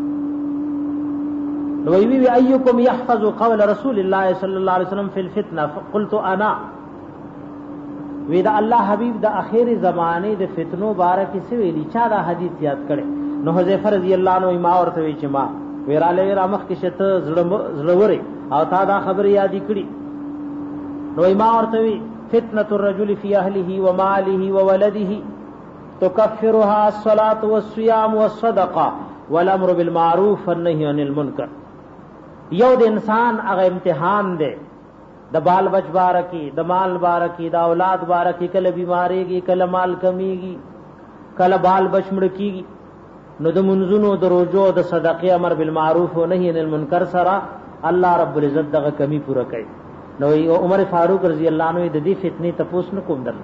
A: نو وی ایکم يحفظ قول رسول الله صلی الله علیه وسلم فی الفتنه فقلت انا وی دا الله حبیب د اخر زمانه د فتنو بارک څه ویلی چا دا حدیث یاد کړي نو حذیفه رضی الله عنه ما ورته وی چې ما ویراله رامخ کې شته زړوري او تا دا خبر یاد کړي نو ما ورته وی فتنه الرجل فی اهله وماله وولده تكفرها الصلاه والصيام والصدقه والامر بالمعروف والنهي عن المنکر یو د انسان هغه امتحان دی د بال بچ بارکی د مال بارکی د اولاد بارکی کله بیماریږي کله مال کمیږي کله بال بچ مړ کیږي نو د منځونو د روزو د صدقې امر بالمعروف او نهي عن المنکر سره الله رب العزت دغه کمی پوره کوي نو عمر فاروق رضی الله عنه د دې فتنې تپوس نه کوم درل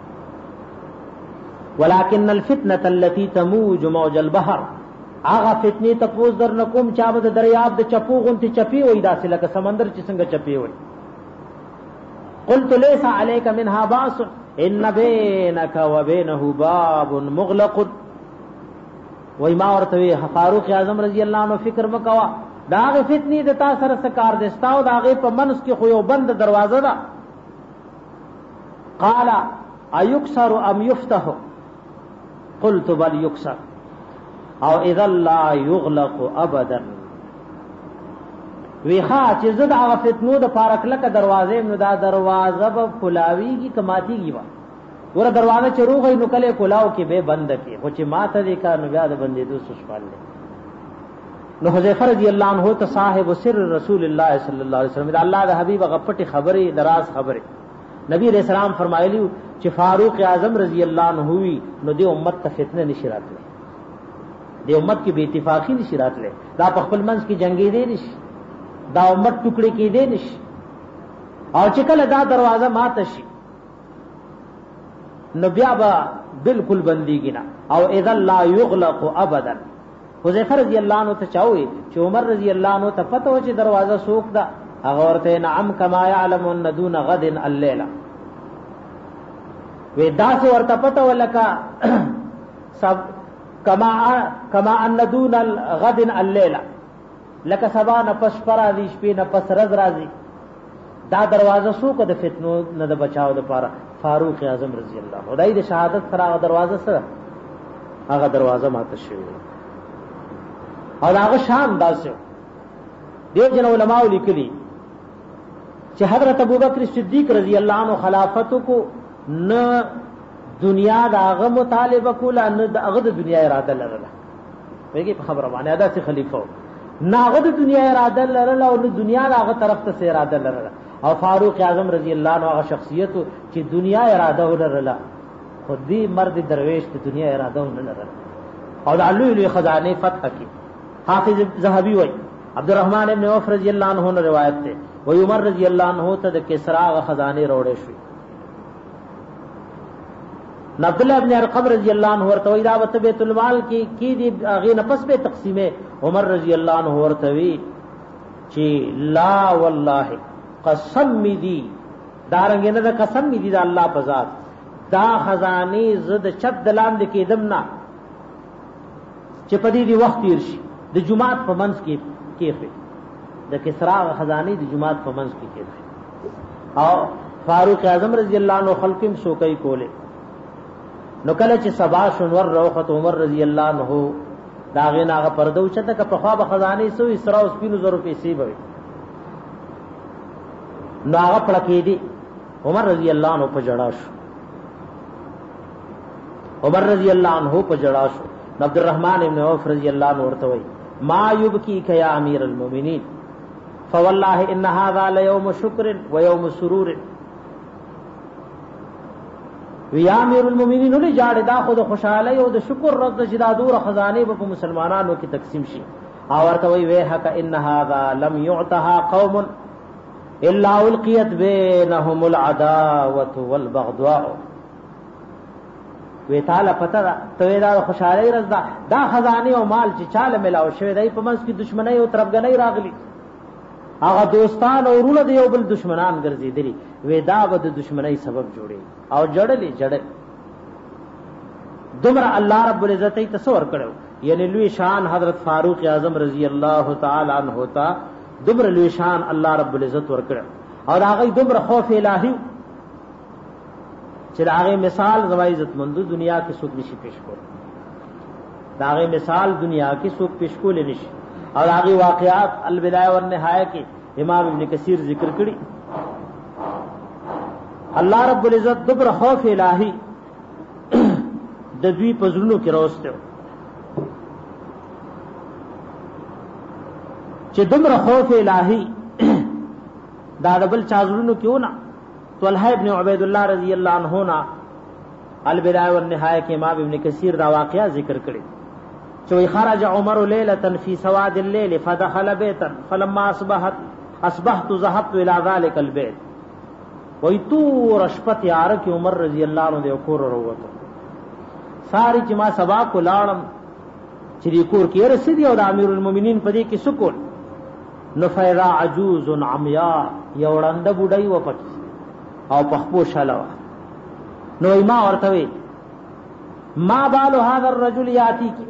A: ولكن الفتنه التي تموج موج البحر اغه فتنې تپوس در نه کوم چا به دریاب د چپو غونتی چپی وای داسې لکه سمندر چې څنګه چپی وای قلت ليس عليك منها باس ان بينك وبينه باب مغلق وای ما ورته فاروق اعظم رضی الله عنه فکر مکوا داغه فتنې د تا سره سکار دستاو داغه په منس کې خو یو بند دروازه ده قال ايكسر ام يفتح قلت بل يكسر او اذا لا يغلق ابدا ویخا چې زړه هغه فتنو د پارکلکه دروازې نو دا دروازه په کلاویږي کماتیږي وا ور دروازه چروغې نو کله کلاو کې به بند کې خو چې ماته دې کا نو بیا د بندې دوه سوال نو حذیفه رضی الله عنه ته صاحب سر رسول الله صلی الله علیه وسلم دا الله د حبیب غپټي خبره دراز خبره نبی رسول الله فرمایلی چې فاروق اعظم رضی الله عنه وی نو دې امت ته فتنه نشی راتله دې امت کې بے اتفاقی نشی راتله دا په خپل منځ کې جنگي دي نشي دا امت ټوکړي کې دي نشي او چې کله دا دروازه ماته شي نو بیا به بالکل بنديږي نه او اذا لا يغلق ابدا حذیفه رضی الله عنه ته چاوي چې عمر رضی الله عنه ته پته و چې دروازه سوق ده هغه ورته نعم کما يعلم ان دون غد الليله وې داسې ورته پته ولکا سب کما ان دون الغد الليله لکه سبا نه پس پر دي شپې نه پس رز راځي دا دروازه سوق د فتنو نه د بچاو لپاره فاروق اعظم رضی الله عنه دای د شهادت سره دروازه سره هغه دروازه ماته شوی او هغه شان داسه دیو جن علماء لیکلي چې حضرت ابوبکر صدیق رضی الله عنه خلافت کو نه دنیا دا هغه مطالبه کوله نه د هغه د دنیا اراده لرله وایي په خبره باندې ادا سي خلیفہ نه هغه د دنیا اراده لرله او نه دنیا دا هغه طرف ته اراده لرله او فاروق اعظم رضی الله عنه هغه شخصیت چې دنیا اراده ولرله خودی مرد درویش د دنیا اراده ولرله او د علوی خزانه فتح کی حافظ ذهبی وایي عبدالرحمن ابن عوف رضی اللہ عنہ نے روایت تے و عمر رضی اللہ عنہ ته د کسرا خزانه روړې شوې عبد الله ابن ارقم رضی اللہ عنہ ورته وی دا بیت المال کی دی هغه نفس به تقسیمه عمر رضی اللہ عنہ ورته وی چې لا والله قسم می دی دارنګ نه د قسم می دی د الله په ذات دا خزانه زد چت دلان د کېدم نه چې پدې دی وخت تیر شي د جمعات په منځ کې کېفه د کسرا خزانه د جمعات په منځ کې کېفه او فاروق اعظم رضی الله عنه خلقم سوکای کوله نو کله چې سبا شنور روخت عمر رضی الله عنه داغه ناغه پردو چته که په خوا به خزانه سو اسرا او سپینو زرو پیسې به نو هغه پړکې دي عمر رضی الله عنه په جړا شو عمر رضی الله عنه په جړا شو عبد الرحمن ابن عوف رضی الله عنه ورته وی ما یبکی یا امیر المؤمنین فوالله ان هذا ليوم شکر ويوم سرور وی امیر المؤمنین له جاړه دا خود خوشاله او د شکر رب د جدا دور خزانه په مسلمانانو کې تقسیم شي او ورته وی وه حق ان هذا لم يعطها قوم الا القيت بينهم العداوه والبغضاء وی تعالی پتہ ته دا خوشاله رضا دا خزانه او مال چې چاله ملاو شوی دی په منځ کې دشمنی او طرفګنۍ راغلی هغه دوستان او ورونه دی یو بل دشمنان ګرځیدلی وی دا به د دشمنی سبب جوړي او جړل دومره الله رب العزت ای تصور کړو یعنی لوی شان حضرت فاروق اعظم رضی الله تعالی عنہ ہوتا دومره لوی شان الله رب العزت ور کړو او هغه دومره خوف الہی چې هغه مثال زما عزت مندو دنیا کې څوک نشي پیش کول هغه مثال دنیا کې څوک پیش کول نشي اور هغه واقعات البدایه والنهایه کې امام ابن کثیر ذکر کړي الله رب العزت دبر خوف الہی د دوی پزړونو کې راوستو چې دبر خوف الہی دا دبل چازړونو کې ونه طلحہ ابن عبید اللہ رضی اللہ عنہ نا البدایہ والنہایہ کے امام ابن کثیر دا واقعہ ذکر کړي چې خرج عمر ليله في سواد الليل فدخل بيتا فلما اصبحت ذهبت الى ذلك البيت وای تو رشپت یار کی عمر رضی اللہ عنہ دے کور وروته ساری چې ما سبا کو لاړم چې کور کې رسیدي او د امیر المؤمنین په دې کې سکون نفیرا عجوز عمیا یوړند بډای و پټ او پخپو شلوا نو ما ورته وی ما بال هذا الرجل یاتی کی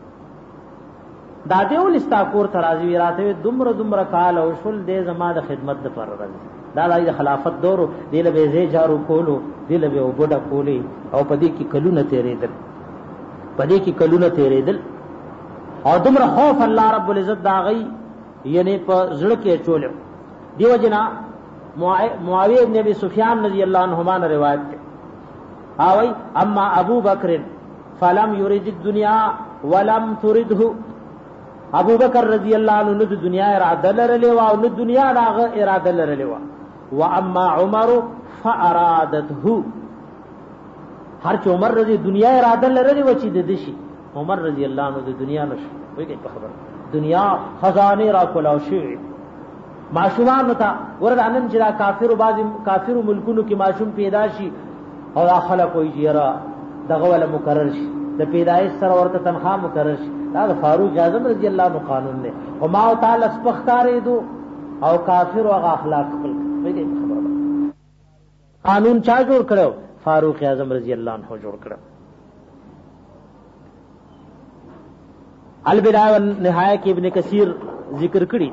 A: دا دیول استا کور ترازی راته دمر کال او شل دې زما د خدمت د پر راځي دا د خلافت دور دی له به جارو کولو دی له به وبډه کولی او پدې کې کلونه تیرېدل او دمر خوف الله رب العزت دا غي یعنی په زړه کې چولو دیو جنا معاویہ ابن ابی سفیان رضی اللہ عنہما نے روایت ہے آوئی اما ابو بکر فلم یرید الدنیا ولم ترده ابو بکر رضی اللہ عنہ نے دنیا ارادہ لرلی وا او دنیا راغ ارادہ لرلی وا واما عمر فارادته ہر چ عمر رضی دنیا ارادہ لرلی و چی دشی عمر رضی اللہ عنہ د دنیا نشو وای کی خبر دنیا خزانه را کولاو شی معشومان تا ورته انن چې کافر او بعض کافر ملکونو کې معشوم پیدا شي او خلک کوئی جیرا دغه ول مقرر شي د پیدایش سره ورته تنخواه مقرر شي دا فاروق اعظم رضی الله عنه قانون دی او ما تعالی سپختارې دو او کافر او اخلاق خپل وایي خبره قانون چا جوړ کړو فاروق اعظم رضی الله عنه جوړ کړو البدایہ والنہایہ کې ابن کثیر ذکر کړي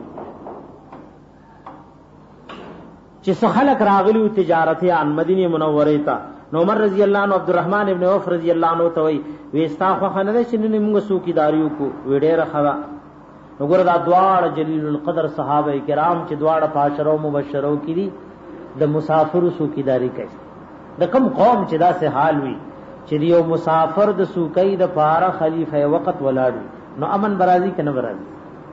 A: چې خلق راغلی تجارت عن مدینه منوره ته نو عمر رضی اللہ عنہ عبدالرحمن ابن عوف رضی اللہ عنہ ته وی وستا خو خنه چې نن موږ سوکیداریو کو وډه راخوا وګوره دا دواړه جلیل القدر صحابه کرام چې دواړه پاشرو مبشرو کړي د مسافر سوکیداری کوي. د کوم قوم چې دا سه حال وي چې یو مسافر د سوکۍ د پاره خلیفہ وقت ولاړ نو امن برازي کنه برازي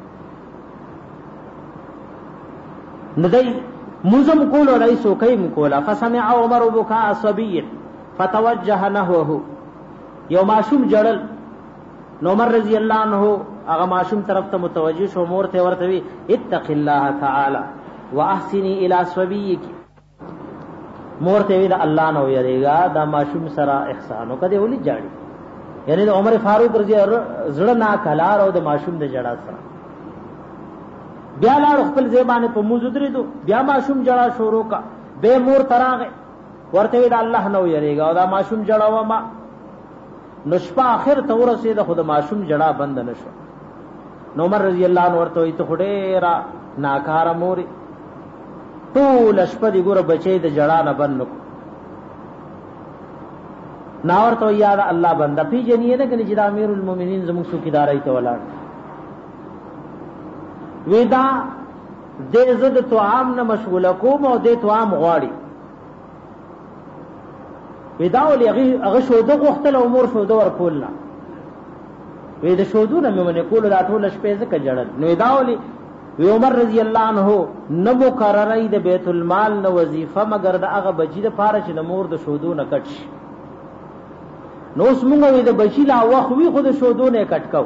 A: ندی مزم کول او رئیس سوکۍ کولا. فسمع عمر بكاء صبي فتوجه نحوه. یو معصوم جړل نو عمر رضی الله عنه هغه معصوم طرف ته متوجه شو، مور ته ورته وی اتق الله تعالی واحسني الى صبيك. مور ته وی دا الله نو یریګا دا معصوم سره احسان وکړي ولي جاړي. یعنی د عمر فاروق رضی الله زړه نا کلار او د معصوم د جړا سره بیا لاړ خپل زبانه په موجود لري دو بیا معصوم جړا شروع کا به مور تراغه ورته وی دا الله نو یریګا او دا معصوم جړا و ما نشپا اخر ته ورسید خود معصوم جڑا بند نشو. نو عمر رضی اللہ عنہ ورته ته خډیرا ناکار موري ټول شپه دی ګور بچی د جڑا نه بند نو ناور ته یاد الله بندا پی جنیه نه کني چې د امیر المؤمنین زموږ څوکیدارای ته ولاړ ودا د عزت تو عام نه مشغوله کوم او د تو عام غواړي وداول هغه شوده غختل امور شوده ور کولنا وې د شودونه مې منه کول دا ټول شپې زکه جړل نو وداول وی عمر رضی الله عنه نو مقررای د بیت المال نو وظیفه مگر د هغه بچی د پاره چې د مور د شودونه کټ نو اوس موږ وې د بچی لا وخت وی خود شودونه کټکاو.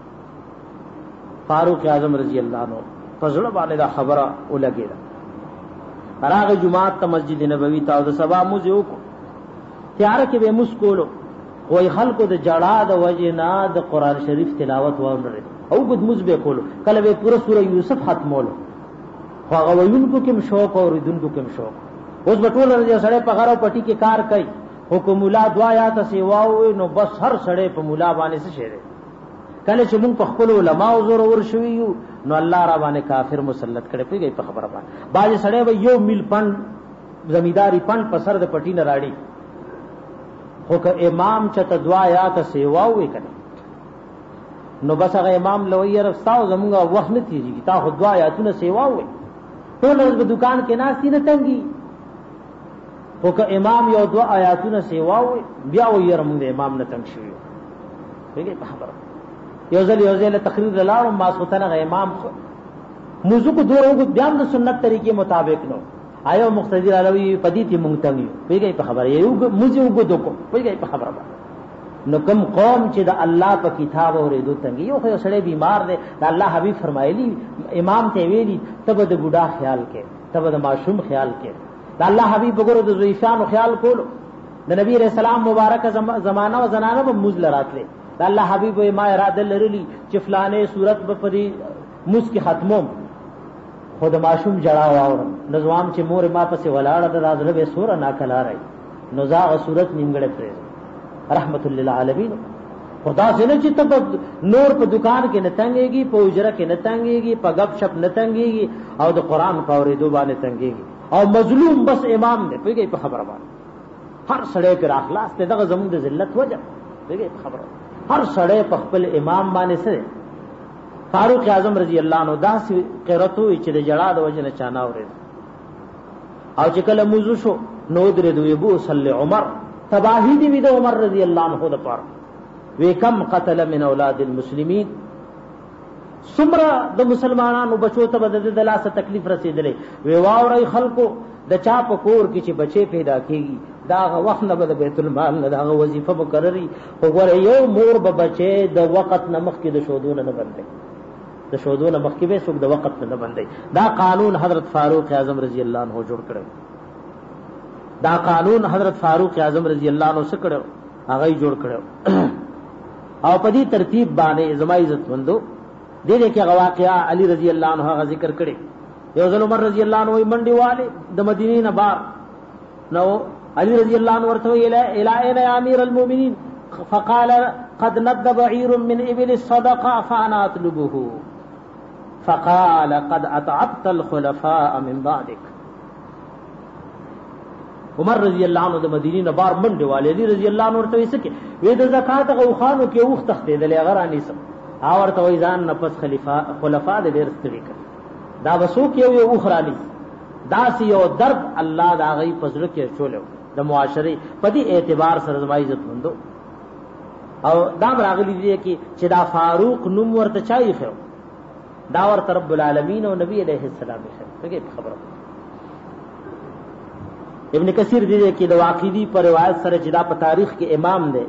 A: فاروق اعظم رضی الله عنه فزړه باندې دا خبره ولګیدا راغه جمعه ته مسجد نبوي ته د سبا مو زیو تیار کې به مسکولو وای خلکو د جړا د وجنا د قران شریف تلاوت وونه او قد مزبه کولو کله به پوره سوره یوسف ختمولو خو هغه وینکو کوم شوق او ردونکو کوم شوق اوس بټول راځي سړی په غاړه پټي کې کار کوي حکم مولا دعا یا ته سیواو نو بس هر سړی په مولا باندې څه شي کله چې موږ په خپل علما او زور ور شویو نو الله را باندې کافر مسلط کړي پیږي په خبره باندې باج سړی به یو مل پن زمیداری پن په سر د پټي نه راړي خو که امام چته دعا یا ته سیواو وکړي نو بس هغه امام لوی رفتاو زمونږه وخت نه تیریږي تا خو دعا یا ته سیواو وي ټول ورځ په دکان کې ناشتي نه تنګي خو که امام یو دعا آیاتونه سیواو بیا وي رمغه امام نه تنګ شي پیږي په خبره یو ځل تقریر لاړم ما سوتنه امام موضوع کو دور وګ بیا د سنت طریقې مطابق نو آیو مقتدی علوی پدیتی مونږ پیږي په خبره یو موږ وګ دوکو پیږي په خبره نو کم قوم چې د الله په کتاب اورېدو تنګي یو خو سړی بیمار دی د الله حبیب فرمایلی امام ته ویلي تب د بوډا خیال کې تب د معصوم خیال کې د الله حبیب وګورو د ضعیفانو خیال کولو د نبی رسول الله مبارک زمانہ او زنانه په مزل راتله د الله حبیب ما اراده لرلی چې فلانه صورت په پدی مس کې ختموم خود معصوم جڑا واورم نظام چې مور ما پسې ولاړه د راځله به سوره ناکلارای نزاغ صورت نیمګړه پرې رحمت للعالمین خدا سينه چې تب نور په دکان کې نه تنګيږي په اجره کې نه تنګيږي په غب شپ نه تنګيږي او د قران په اورېدو باندې تنګيږي او مظلوم بس امام دی پیږي په خبره باندې هر سړی پر اخلاص ته دغه زموږ د ذلت وجه پیږي په خبره هر سړی په خپل امام باندې سره فاروق اعظم رضی الله عنه داسې قرتو چې د جړا د وجه نه چانه اورید او چې کله موضوع شو نو درې دوی ابو صلی عمر تباہی دی د عمر رضی الله عنه د پاره وی کم قتل من اولاد المسلمین سمرا د مسلمانانو بچو ته د دلاسه تکلیف رسیدلې وی واوري خلکو د چا په کور کې چې بچي پیدا کیږي دا وخت نه د بیت المال نه دا وظیفه مقرري وګوره یو مور به بچي د وخت نمخ کې د شودونه نه بندي د شودونه مخ کې به څوک د وخت نه بندي دا قانون حضرت فاروق اعظم رضی الله عنه جوړ کړو دا قانون حضرت فاروق اعظم رضی الله عنه سره کړو هغه جوړ کړو او په دې ترتیب باندې زما عزت مندو دې کې واقعا علی رضی الله عنه هغه ذکر کړي یو ځل عمر رضی الله عنه منډي والے د مدینې نه بار نو علی رضی الله عنه ورته الى امیر المؤمنین فقال قد ند بعير من ابل الصدقه فانا اطلبه فقال قد اتعبت الخلفاء من بعدك عمر رضی الله عنه د مدینې نه بار منډي والے علی رضی الله عنه ورته وسکه وې د زکات غو خانو کې وخت تختیدل غرانی سم اور تویزان نفس خلفاء د ډیر ستړي کړ دا وسوک یو اخرالی دا سی یو درد الله دا غي پزړه کې چولو د معاشري په دې اعتبار سره زما عزت مندو او دا راغلی دی چې دا فاروق نوم ورته چای خو دا ورته رب العالمین او نبی علیہ السلام یې خبره ابن کثیر دی کې د واقعي پر روایت سره چې دا په تاریخ کې امام دی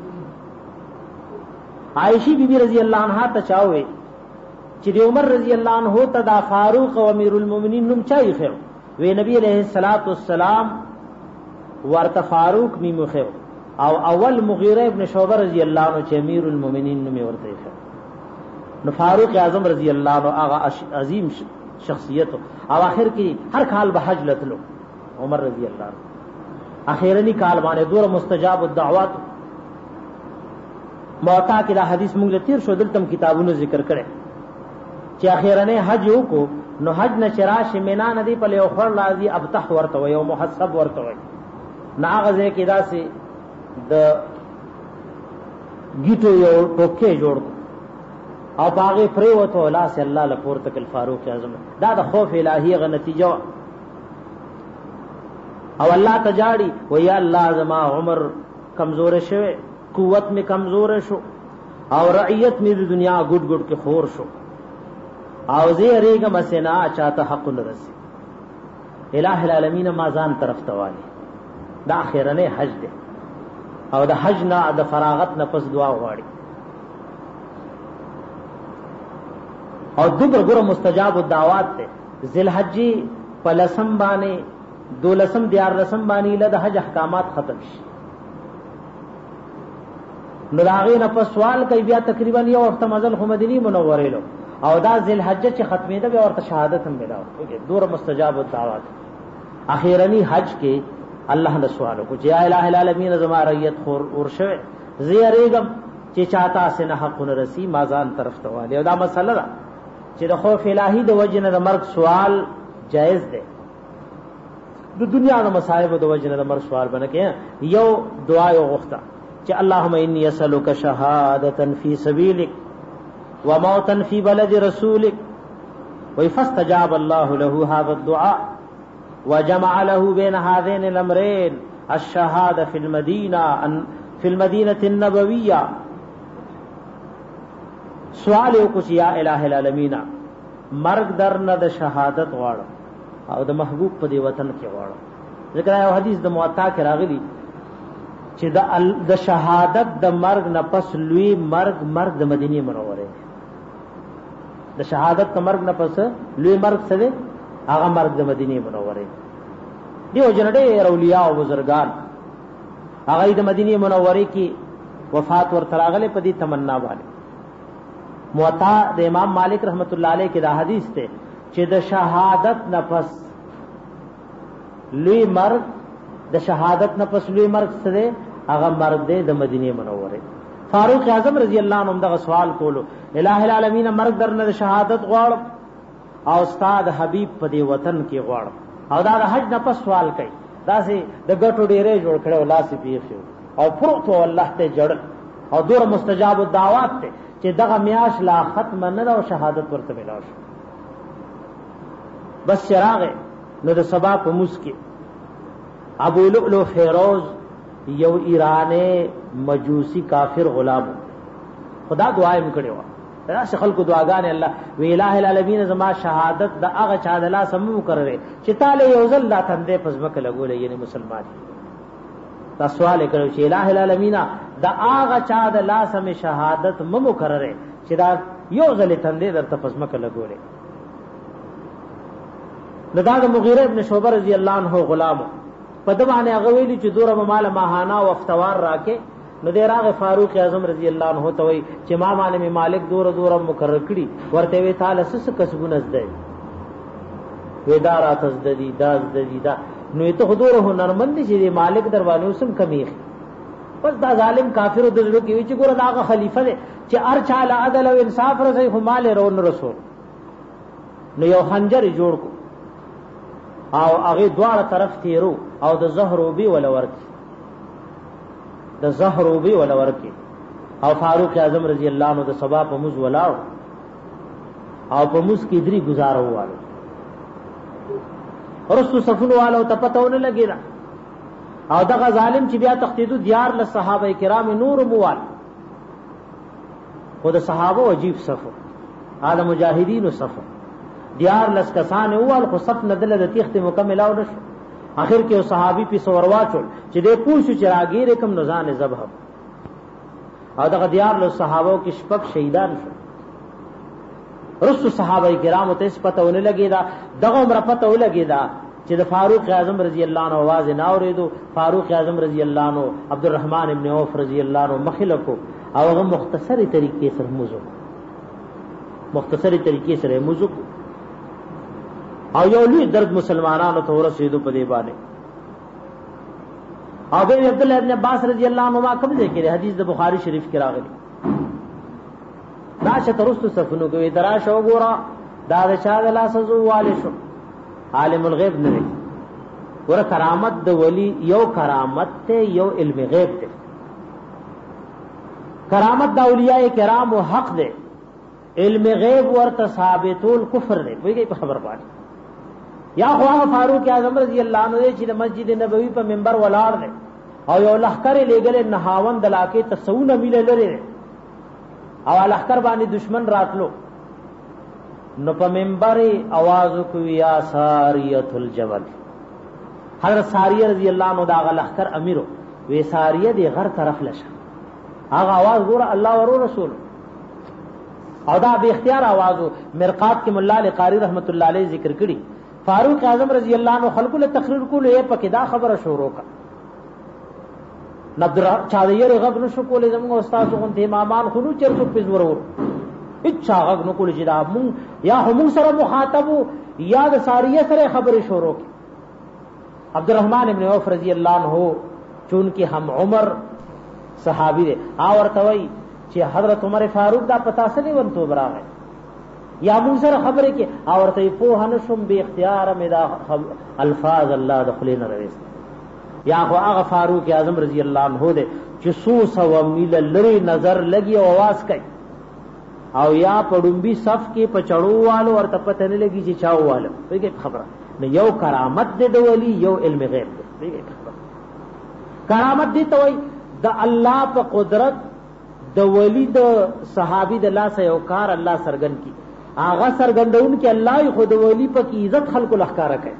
A: عائشہ بی بی رضی اللہ عنہا ته چاوي چې د عمر رضی اللہ عنہ ته دا فاروق او امیر المؤمنین نوم چای خو وی نبی علیہ الصلوۃ والسلام ورته فاروق نیمو خو او اول مغیره ابن شعبہ رضی اللہ عنہ چې امیر المؤمنین نوم ورته خو نو فاروق اعظم رضی اللہ عنہ هغه عظیم شخصیت او اخر کې هر کال به حج لتلو عمر رضی اللہ عنہ اخیرنی کال باندې دور مستجاب الدعوات موتا کې دا حدیث موږ تیر شو دلتم کتابونو ذکر کړي چې اخیرنه حج وکړو نو حج نه چراش مینا ندی په یو خور لازم ابتح ورته وي او محسب ورته وي ناغزه کې دا سي د گیټو یو ټوکې جوړ او باغې پرې وته الله سي الله لپاره تکل فاروق اعظم دا د خوف الهي غ نتیجه او الله تجاړي و یا الله زما عمر کمزور شوه قوت میں کمزور شو او رعیت میں دنیا گڈ گڈ کے خور شو او زی ریگا مسنا چاہتا حق نرسی الہ العالمین مازان طرف توالی دا آخرنے حج دے او دا حج نا دا فراغت نا پس دعا غواړي او دبر ګره مستجاب الدعوات ته ذل حجی پلسم باندې دولسم دیار رسم باندې له حج احکامات ختم شي نو داغه نه په سوال کوي بیا تقریبا یو وخت مزل خو مدینی منوره له او دا ذل حج چې ختمه ده بیا ورته شهادت هم ملاو دور مستجاب الدعوات اخیرنی حج کې الله نه سوال کو چې الہ العالمین زما رعیت خور ورشه زیریګم چې چاته سن حق نرسی مازان طرف ته والی او دا مسله ده چې د خوف الہی د وجنه د مرګ سوال جائز ده د دنیا د مصائب د وجنه د مرګ سوال بنکه یو دعا یو غوښته چې اللهم انی اسالک شهادتا فی سبیلک وموتا فی بلد رسولک وفاستجاب الله له هذا الدعاء وجمع له بين هذين الامرين الشهاده في المدينه النبويه سوال یو کوچ یا الہ العالمین مرګ درنه د شهادت غواړم او د محبوب په دی وطن کې غواړم ذکر یو حدیث د موطا کې راغلی چې د شهادت د مرګ نه پس لوی مرګ د مدینه منوره د شهادت د مرګ نه پس لوی مرګ څه دی هغه مرګ د مدینه منوره دیو جنډه اولیاء او بزرگان هغه د مدینه منوره کې وفات ورته راغله په دې تمنا باندې موطا د امام مالک رحمت الله علیه کې دا حدیث ته چې د شهادت نفس لوی مرګ د شهادت نفس لوی مرګ سره هغه مرګ د مدینه منوره فاروق اعظم رضی الله عنه دغه سوال کولو الہ العالمین مرګ درنه د شهادت غواړم او استاد حبیب په دې وطن کې غواړم او دا د حج نفس سوال کوي دا سي د ګټو ډیره جوړ کړو لاسي پیښو او پروت الله ته جوړ او دور مستجاب الدعوات ته چې دغه میاش لا ختم نه او شهادت ورته ملاو شو بس چراغ نو د سبا په مسکی ابو لؤلؤ فیروز یو ایرانی مجوسی کافر غلام خدا دعایم کړو دا خلکو دعاګانې الله وی الہ العالمین زما شهادت د هغه چا د لا سمو کړره چې تعالی یو ځل لا تندې پزمک لګولې یعنی مسلمان دا سوال کړو چې الہ العالمین دا هغه چا د لا سم شهادت ممو کړره چې دا یو ځل تندې درته پزمک لګولې لدا د مغیره ابن شعبہ رضی الله عنه غلام په دمانه هغه ویلی چې دوره مال ماهانا او افتوار راکې نو دې راغ فاروق اعظم رضی الله عنه ته وی چې ما باندې مالک دوره مقرر کړي ورته وی تعالی سس کسبونه زده ودارات زدی دا نو ته حضور هنرمند چې مالک دروازه وسم کمیخ بس دا ظالم کافر د زړه کې چې ګوره دا خلیفہ دی چې ار چاله عدل او انصاف رسي خو مال رسول نو یو خنجر جوړ کو او هغه دواړه طرف تیرو او د زهروبي ولا ورکی او فاروق اعظم رضی اللہ عنہ د سبا په موز ولاو او په موز کې دري گزارو والو ورستو صفونو والو ته پتهونه لګیدا او دغه ظالم چې بیا تختیدو دیار له صحابه کرام نور موال خود صحابه عجیب صفو عالم مجاهدین صفو دیار لس کسان اول خو صف ندل د تیخت مکمل او نشو اخر کې صحابي په سوروا چول چې دې پوښتنه چې راګیر کوم نزان ذبح او دغه دیار له صحابه کې شپږ شهیدان شو رسو صحابه کرام ته پتهونه لګیدا دغه عمر پتهونه لګیدا چې د فاروق اعظم رضی الله عنه आवाज نه اوریدو فاروق اعظم رضی الله عنه عبدالرحمن ابن عوف رضی الله عنه مخلکو او هغه مختصری طریقې سره موضوع او یو لوی درد مسلمانانو ته ورسېدو په دې باندې او به عبد الله ابن عباس رضی الله عنهما کوم ځای کې حدیث د بخاری شریف کې راغلی دا چې ترستو صفونو کې دراشه وګوره دا د چا د لاس زو والي شو عالم الغیب نه ور کرامت د ولی یو کرامت ته یو علم غیب ته کرامت د اولیاء کرام او حق ده علم غیب ورته ثابتول کفر نه ویږي په خبر باندې یا خو فاروق اعظم رضی الله عنه چې د مسجد نبوي په منبر ولاړ دی او یو لخر لګل نهاوند دلاکه تسونه میله لري او لخر باندې دشمن راتلو نو په منبر आवाज کو یا ساریه الجبل حضرت ساریه رضی الله عنه دا لخر امیرو وی ساریه دی غر طرف لشه هغه आवाज ګوره الله ورو رسول او دا به اختیار आवाज مرقات کې مولا علی قاری رحمت الله علیه ذکر کړي فاروق اعظم رضی اللہ عنہ خلق له تقریر کول یې پکې دا خبره شروع کا نبدر چاویر غږ نشو کولې زموږ استاد غون امامان خلو چرته پزور ور اچھا غږ نو کول چې دا مون یا هم سره مخاطب یا د ساریه سره خبره شروع کی عبدالرحمن ابن عوف رضی اللہ عنہ چون کې هم عمر صحابی دے ورته وای چې حضرت عمر فاروق دا پتا سره ونتو براغه یا مون سره خبره کې اورته په هنشم به اختیار مې دا الفاظ الله دخلین رويست یا خو هغه فاروق اعظم رضی الله عنه دے چې سو سو میل لری نظر لګي او आवाज کوي او یا پړمبي صف کې پچړو والو ورته پته نه لګي چې چاو والو وایي خبره نو یو کرامت دې د ولی یو علم غیب دې وایي خبره کرامت دې ته وایي د الله په قدرت د ولی د صحابي د الله سره یو کار الله سرګن کی آغا سرګندون کې الله خود ولی په کی عزت خلق لخکارا کوي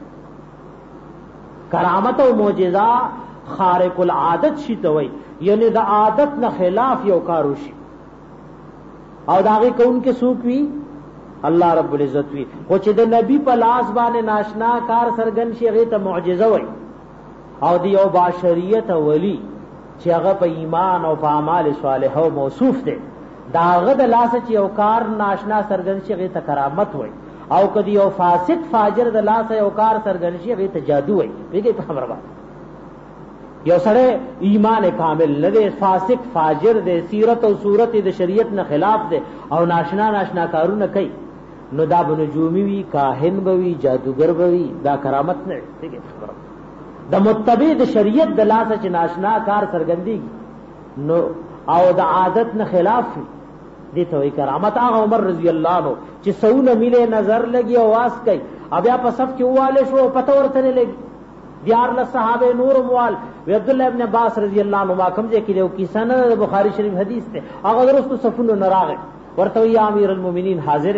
A: کرامت او معجزہ خارق العادت شي ته وای یعنی د عادت نه خلاف یو کار وشي او داغه کون کې سوق وی الله رب العزت وی خو چې د نبی په لاس باندې ناشنا کار سرګن شي هغه ته معجزه وای او دی یو باشریت ولی چې هغه په ایمان او په اعمال صالحو موصوف دی داغه د لاس چې یو کار ناشنا سرګن شي هغه ته کرامت وای او کدی یو فاسق فاجر د لاس یو کار سرګن شي هغه ته جادو وای پیږي په خبره باندې یو سره ایمان کامل نه دی فاسق فاجر دی سیرت او صورت د شریعت نه خلاف دی او ناشنا کارونه کوي نو دا بنجومی وی کاهن بوي جادوگر بوي دا کرامت نه پیږي خبره د متبع د شریعت د لاس چې ناشنا کار سرګندي نو او د عادت نه خلاف دي ته کرامت. هغه عمر رضی الله عنه چې سونه میله نظر لګي او واس کوي بیا په صف کې واله شو پته ورته نه لګي دیار له صحابه نور موال عبد الله ابن عباس رضی الله عنه ما کوم ځای کې یو کیسه نه بخاری شریف حدیث ته هغه درستو صفونو نه راغی ورته یا امیر المؤمنین حاضر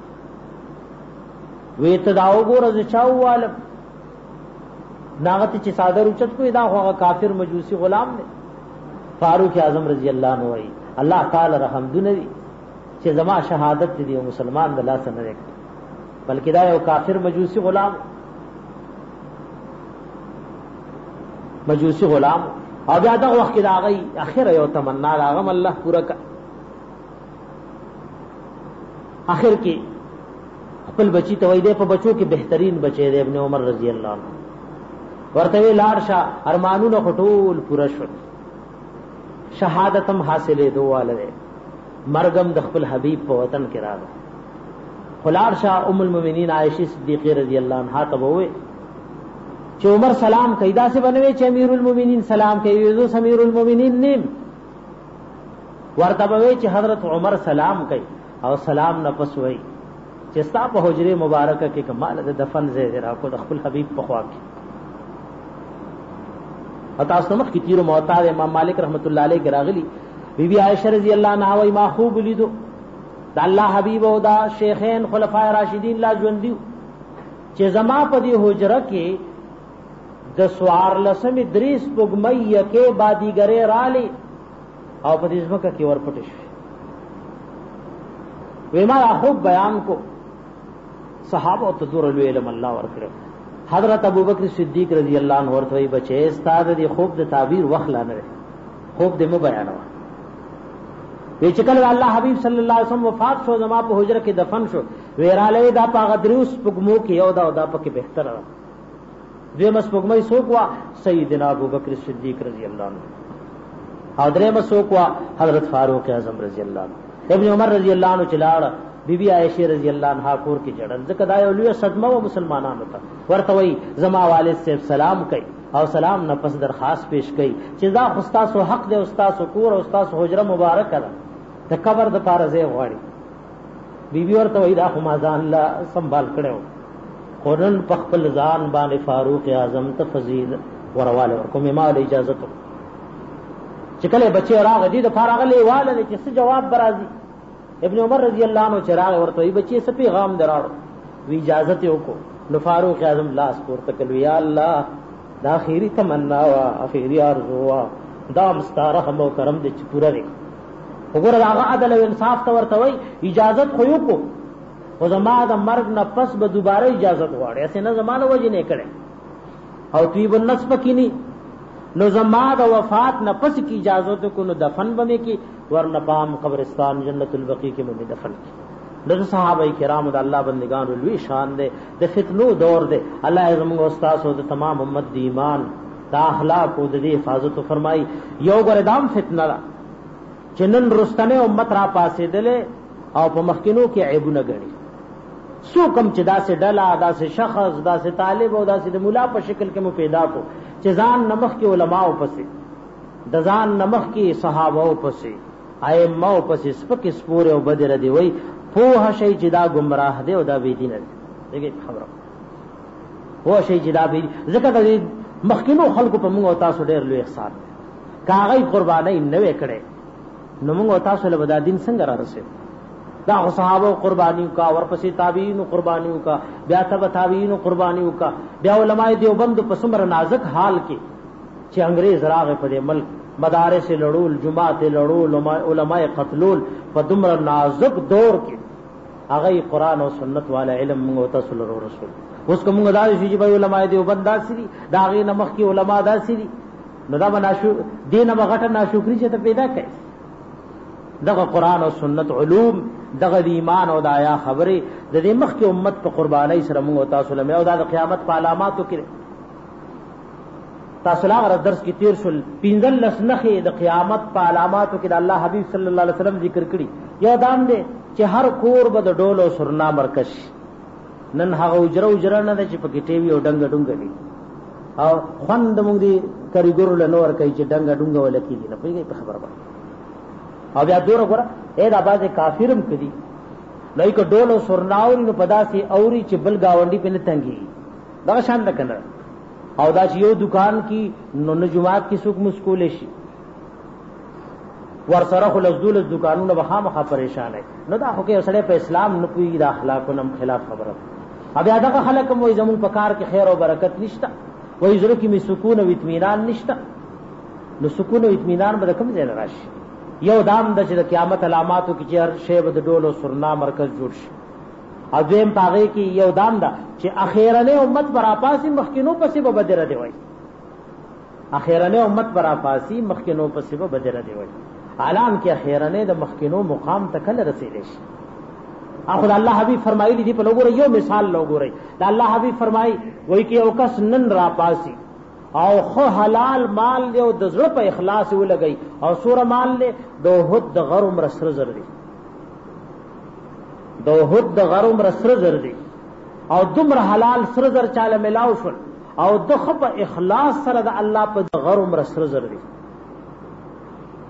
A: وی تداو ګور از چاواله ناغت چې صادر اوچت کوی دا هغه کافر مجوسی غلام دی. فاروق اعظم رضی اللہ عنہ وی اللہ تعالی رحم دونوی چې زما شهادت دی او مسلمان د لاس نه راک بلکې دا یو کافر مجوسی غلام او بیا دا وخت دا غي اخر یو تمنا راغم الله پورا کا اخر کې خپل بچی ته وای دی په بچو کې بهترین بچی دی ابن عمر رضی اللہ عنہ ورته لار شاه ارمانونو خټول پورا شو شهادتم حاصله دواله مرغم د خپل حبیب په وطن کې راغله خلار شاه ام المؤمنین عائشہ صدیقہ رضی اللہ عنہا ته وې چې عمر سلام کیدا سے بنوي چې امیر المؤمنین سلام کوي زو امیر المؤمنین نیم ورته وی چې حضرت عمر سلام کوي او سلام نه پس وی چې ستا په حجره مبارکه کې کمال د دفن ځای را کو د خپل حبیب په خوا کې. او تاسو مخ کې تیر معتاد امام مالک رحمت الله علیه راغلی بی بی عائشہ رضی اللہ عنہا وی ما خوب لیدو دا الله حبیب او دا شیخین خلفای راشدین لا ژوندیو چې زما په دې حجره کې د سوار لسم دریس پګمې یکه بادیګره رالی او په دې ځمکه کې ورپټ شو. وی ما خوب بیان کو صحابه او تدور علم الله ورکړو. حضرت ابوبکر صدیق رضی اللہ عنہ ورته وی بچي استاد دې خوب د تعبیر وخلا نه خوب دې مو بیانوا. وی چې کله الله حبیب صلی الله علیه وسلم وفات شو زما په حجره کې دفن شو ویراله دا پاغه دروس پګمو کې یو دا پکې بهتر ده. دوی مسپګمې سوکوا سیدنا ابوبکر صدیق رضی اللہ عنہ او درې مسوکوا حضرت فاروق اعظم رضی اللہ عنہ. ابن عمر رضی اللہ عنہ چلاړ بی بی عائشہ رضی اللہ عنہا کور کې جړل ځکه دا یو لوی صدمه و مسلمانانو ته. ورته وی زما والد صاحب سلام کوي او سلام نه پس درخواست پیش کوي چې دا خستا سو حق دی استاد سو کور او استاد سو حجره مبارک ده د قبر د پاره ځای غواړي. بی بی ورته وی دا خو ما ځان لا سنبال کړو قرن په خپل ځان باندې فاروق اعظم ته فضیل ورواله ورکوم ما له اجازه ته چې کله بچي راغ دي د فارغ له واله چې څه جواب برازي. ابن عمر رضی اللہ عنہ چراغ ورته وی بچي څه پیغام دراړو وی اجازه ته وکړو. نو فاروق اعظم لاس پورته کړو یا الله دا اخیری تمنا وا اخیری ارزو وا دا مستاره هم کرم دې چې پورا وي. وګوره هغه عدل او انصاف ته ورته وی اجازه خو یو کو او زما د مرګ نه پس به دوباره اجازه غواړي اسه نه زمانه وجه نه کړي او طيب النصب کینی نو زما د وفات نه پس کی اجازه ته کو نو دفن بمه کی ورنه پام قبرستان جنت البقیع کې مې دفن کی. د صحابه کرام د الله بندگان لوی شان دے د فتنو دور دے الله زموږ استاد او د تمام امت دی ایمان دا اخلاق او د حفاظت فرمای. یو ګردام فتنه چنن رستنه امت را پاسې دله او په مخکینو کې عیبونه غني سو کم چې داسې ډلا داسې شخص داسې طالب او داسې د مولا په شکل کې مو پیدا کو چې ځان نمخ کې علما او پسې د ځان نمخ کې صحابه او پسې ائمه او پسې سپک سپور او بدر دی وای په شي چې دا گمراه دی او دا بی دین دی. دغه خبره هو شي چې دا بی ځکه د مخکینو خلکو په موږ او تاسو ډېر لوی احسان کاغی قربانای نه وکړي نو موږ او تاسو له ودا دین څنګه را رسېږي. دا صحابه قربانیو کا ورپسې تابعین قربانیو کا بیا تبع تابعین قربانیو کا بیا علماء دیوبند په سمره نازک حال کې چې انګريز راغې په دې ملک مدارس لړول جمعات لړول علماء قتلول په دمر نازک دور کې هغه قرآن او سنت والا علم موږ تاسو له رسول اوس کوم دا چې به علماء دیوبند داسري دا غي نمخ کې علما داسري نو دا بناشو دینه مغټه ناشکری چې ته پیدا کړي. دغه قرآن او سنت علوم دغه ایمان او دایا خبره د دې مخ کې امت په قربانۍ سره موږ تاسو له او د قیامت په علاماتو کې تاسو لا غره درس کې تیر شول 15 نخې د قیامت په علاماتو کې د الله حبیب صلی الله علیه وسلم ذکر کړي. یو دام دې چې هر کور به د ډول او سرنا مرکز نن هغه اجره نه چې په کې ټي وي او ډنګ دي او خوند موږ دي کاریګر له نور کوي چې ډنګ ولکېږي نه پیږي په خبره باندې او بیا دور وګوره اې د اباځه کافرم کړي لای کو ډول او سرناوري نو پداسي اوري چې بل گاونډي په نتنګي دا شان نه کنه او دا چې یو دکان کی نو جمعات کی سوق مسکول شي ور سره خلصدول دکانونو به خامخا پریشان ہے نو دا خو کې سړی په اسلام نه پوي د اخلاقونو خلاف خبره. بیا دا خلک مو زمون په کار کې خیر او برکت نشته وای زړه کې می سکون او اطمینان نشته. نو سکون او اطمینان به کوم ځای راشي؟ یو دام د چې د قیامت علاماتو کې چې هر شی به د ډول او سرنا مرکز جوړ شي. اځم پاغه کې یو دام دا چې اخیرنه امت برا پاسي مخکینو پسې به بدره دی وای اخیرنه امت برا پاسي مخکینو پسې به بدره دی وای اعلان کې اخیرنه د مخکینو مقام ته کله رسیدل شي. اخو الله حبیب فرمایلی دی په لوګره یو مثال لوګره د الله حبیب فرمای وای کې یو کس نن را پاسي او خو حلال مال دی او د زړه په اخلاص ولګي او سور مال له دوحد د غرم رسر زر دی دوحد د غرم رسر زر دی او دمر حلال سر زر چاله ملاو شو او د خو په اخلاص سره د الله په غرم رسر زر دی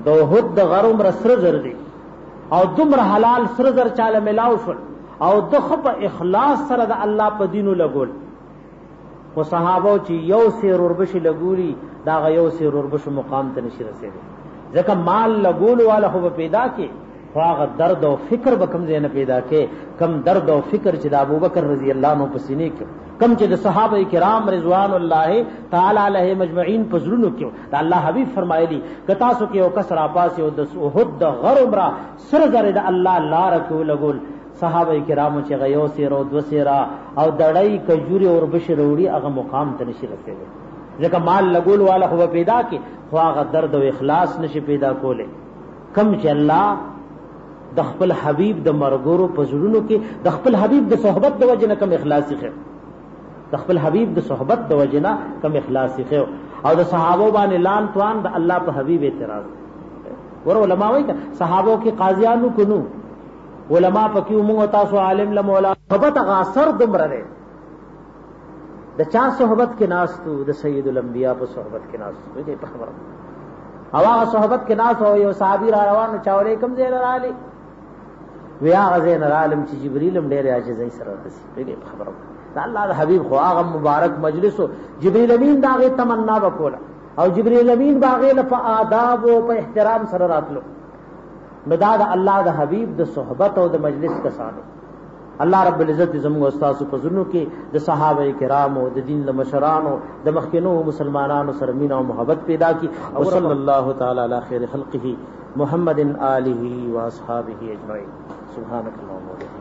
A: د احد د غر عمر سره زر دی او دومره حلال سره زر چاله ملاو شول او د خپ اخلاص سره د الله په دینو لګول او صحابه چې یو سیر وربشي لګوري دا یو سیر وربشو مقام ته نشي رسیدي ځکه مال لګول والا خو پیدا کې هغه درد او فکر به کم زینه پیدا کې کم درد او فکر چې د ابوبکر رضی الله عنه په سینې کې کم چې د صحابه کرام رضوان الله تعالی علیهم مجمعین په زړونو کې د الله حبیب فرمایلی کتا سو کې او کسر اپاس او د احد د غر عمره سر زره د الله لار کې لګول صحابه کرامو چې غيو سیرو دو سیرا او دړای کجوري اور بشروړي هغه مقام ته نشي رسیدي ځکه مال لګول والا خو پیدا کې خو هغه درد او اخلاص نشي پیدا کوله کم چې الله د خپل حبیب د مرګورو په زړونو کې د خپل حبیب د صحبت د وجنه کم اخلاصي خو د خپل حبیب د صحبت د وجنه کم اخلاصي خو او د صحابه باندې لان توان د الله په حبیب اعتراض ور علماء وایي صحابه کې قاضیانو کنو علماء پکې موږ تاسو عالم له مولا صحبت غاصر دمر لري د چا صحبت کې ناس تو د سید الانبیاء په صحبت کې ناس دې په خبره هوا صحبت کې ناس او یو صحابي را روان چاولې کم زین را علي ویا غزین عالم چې جبريل هم ډېر عاجزۍ سره رسي دې خبره الله د حبيب خو هغه مبارک مجلس جبريل امین داغه تمنا وکولا او جبريل امین باغه له آداب او په احترام سره راتلو مداد الله د حبيب د صحبت او د مجلس کسانو الله رب العزت زموږ استاد په زونو کې د صحابه کرامو د دین د مشرانو د مخکینو مسلمانانو سره مینا او محبت پیدا کی او صلی الله تعالی علی خیر خلقه محمد آله و اصحابہ اجمعین سبحانك اللهم وبحمدك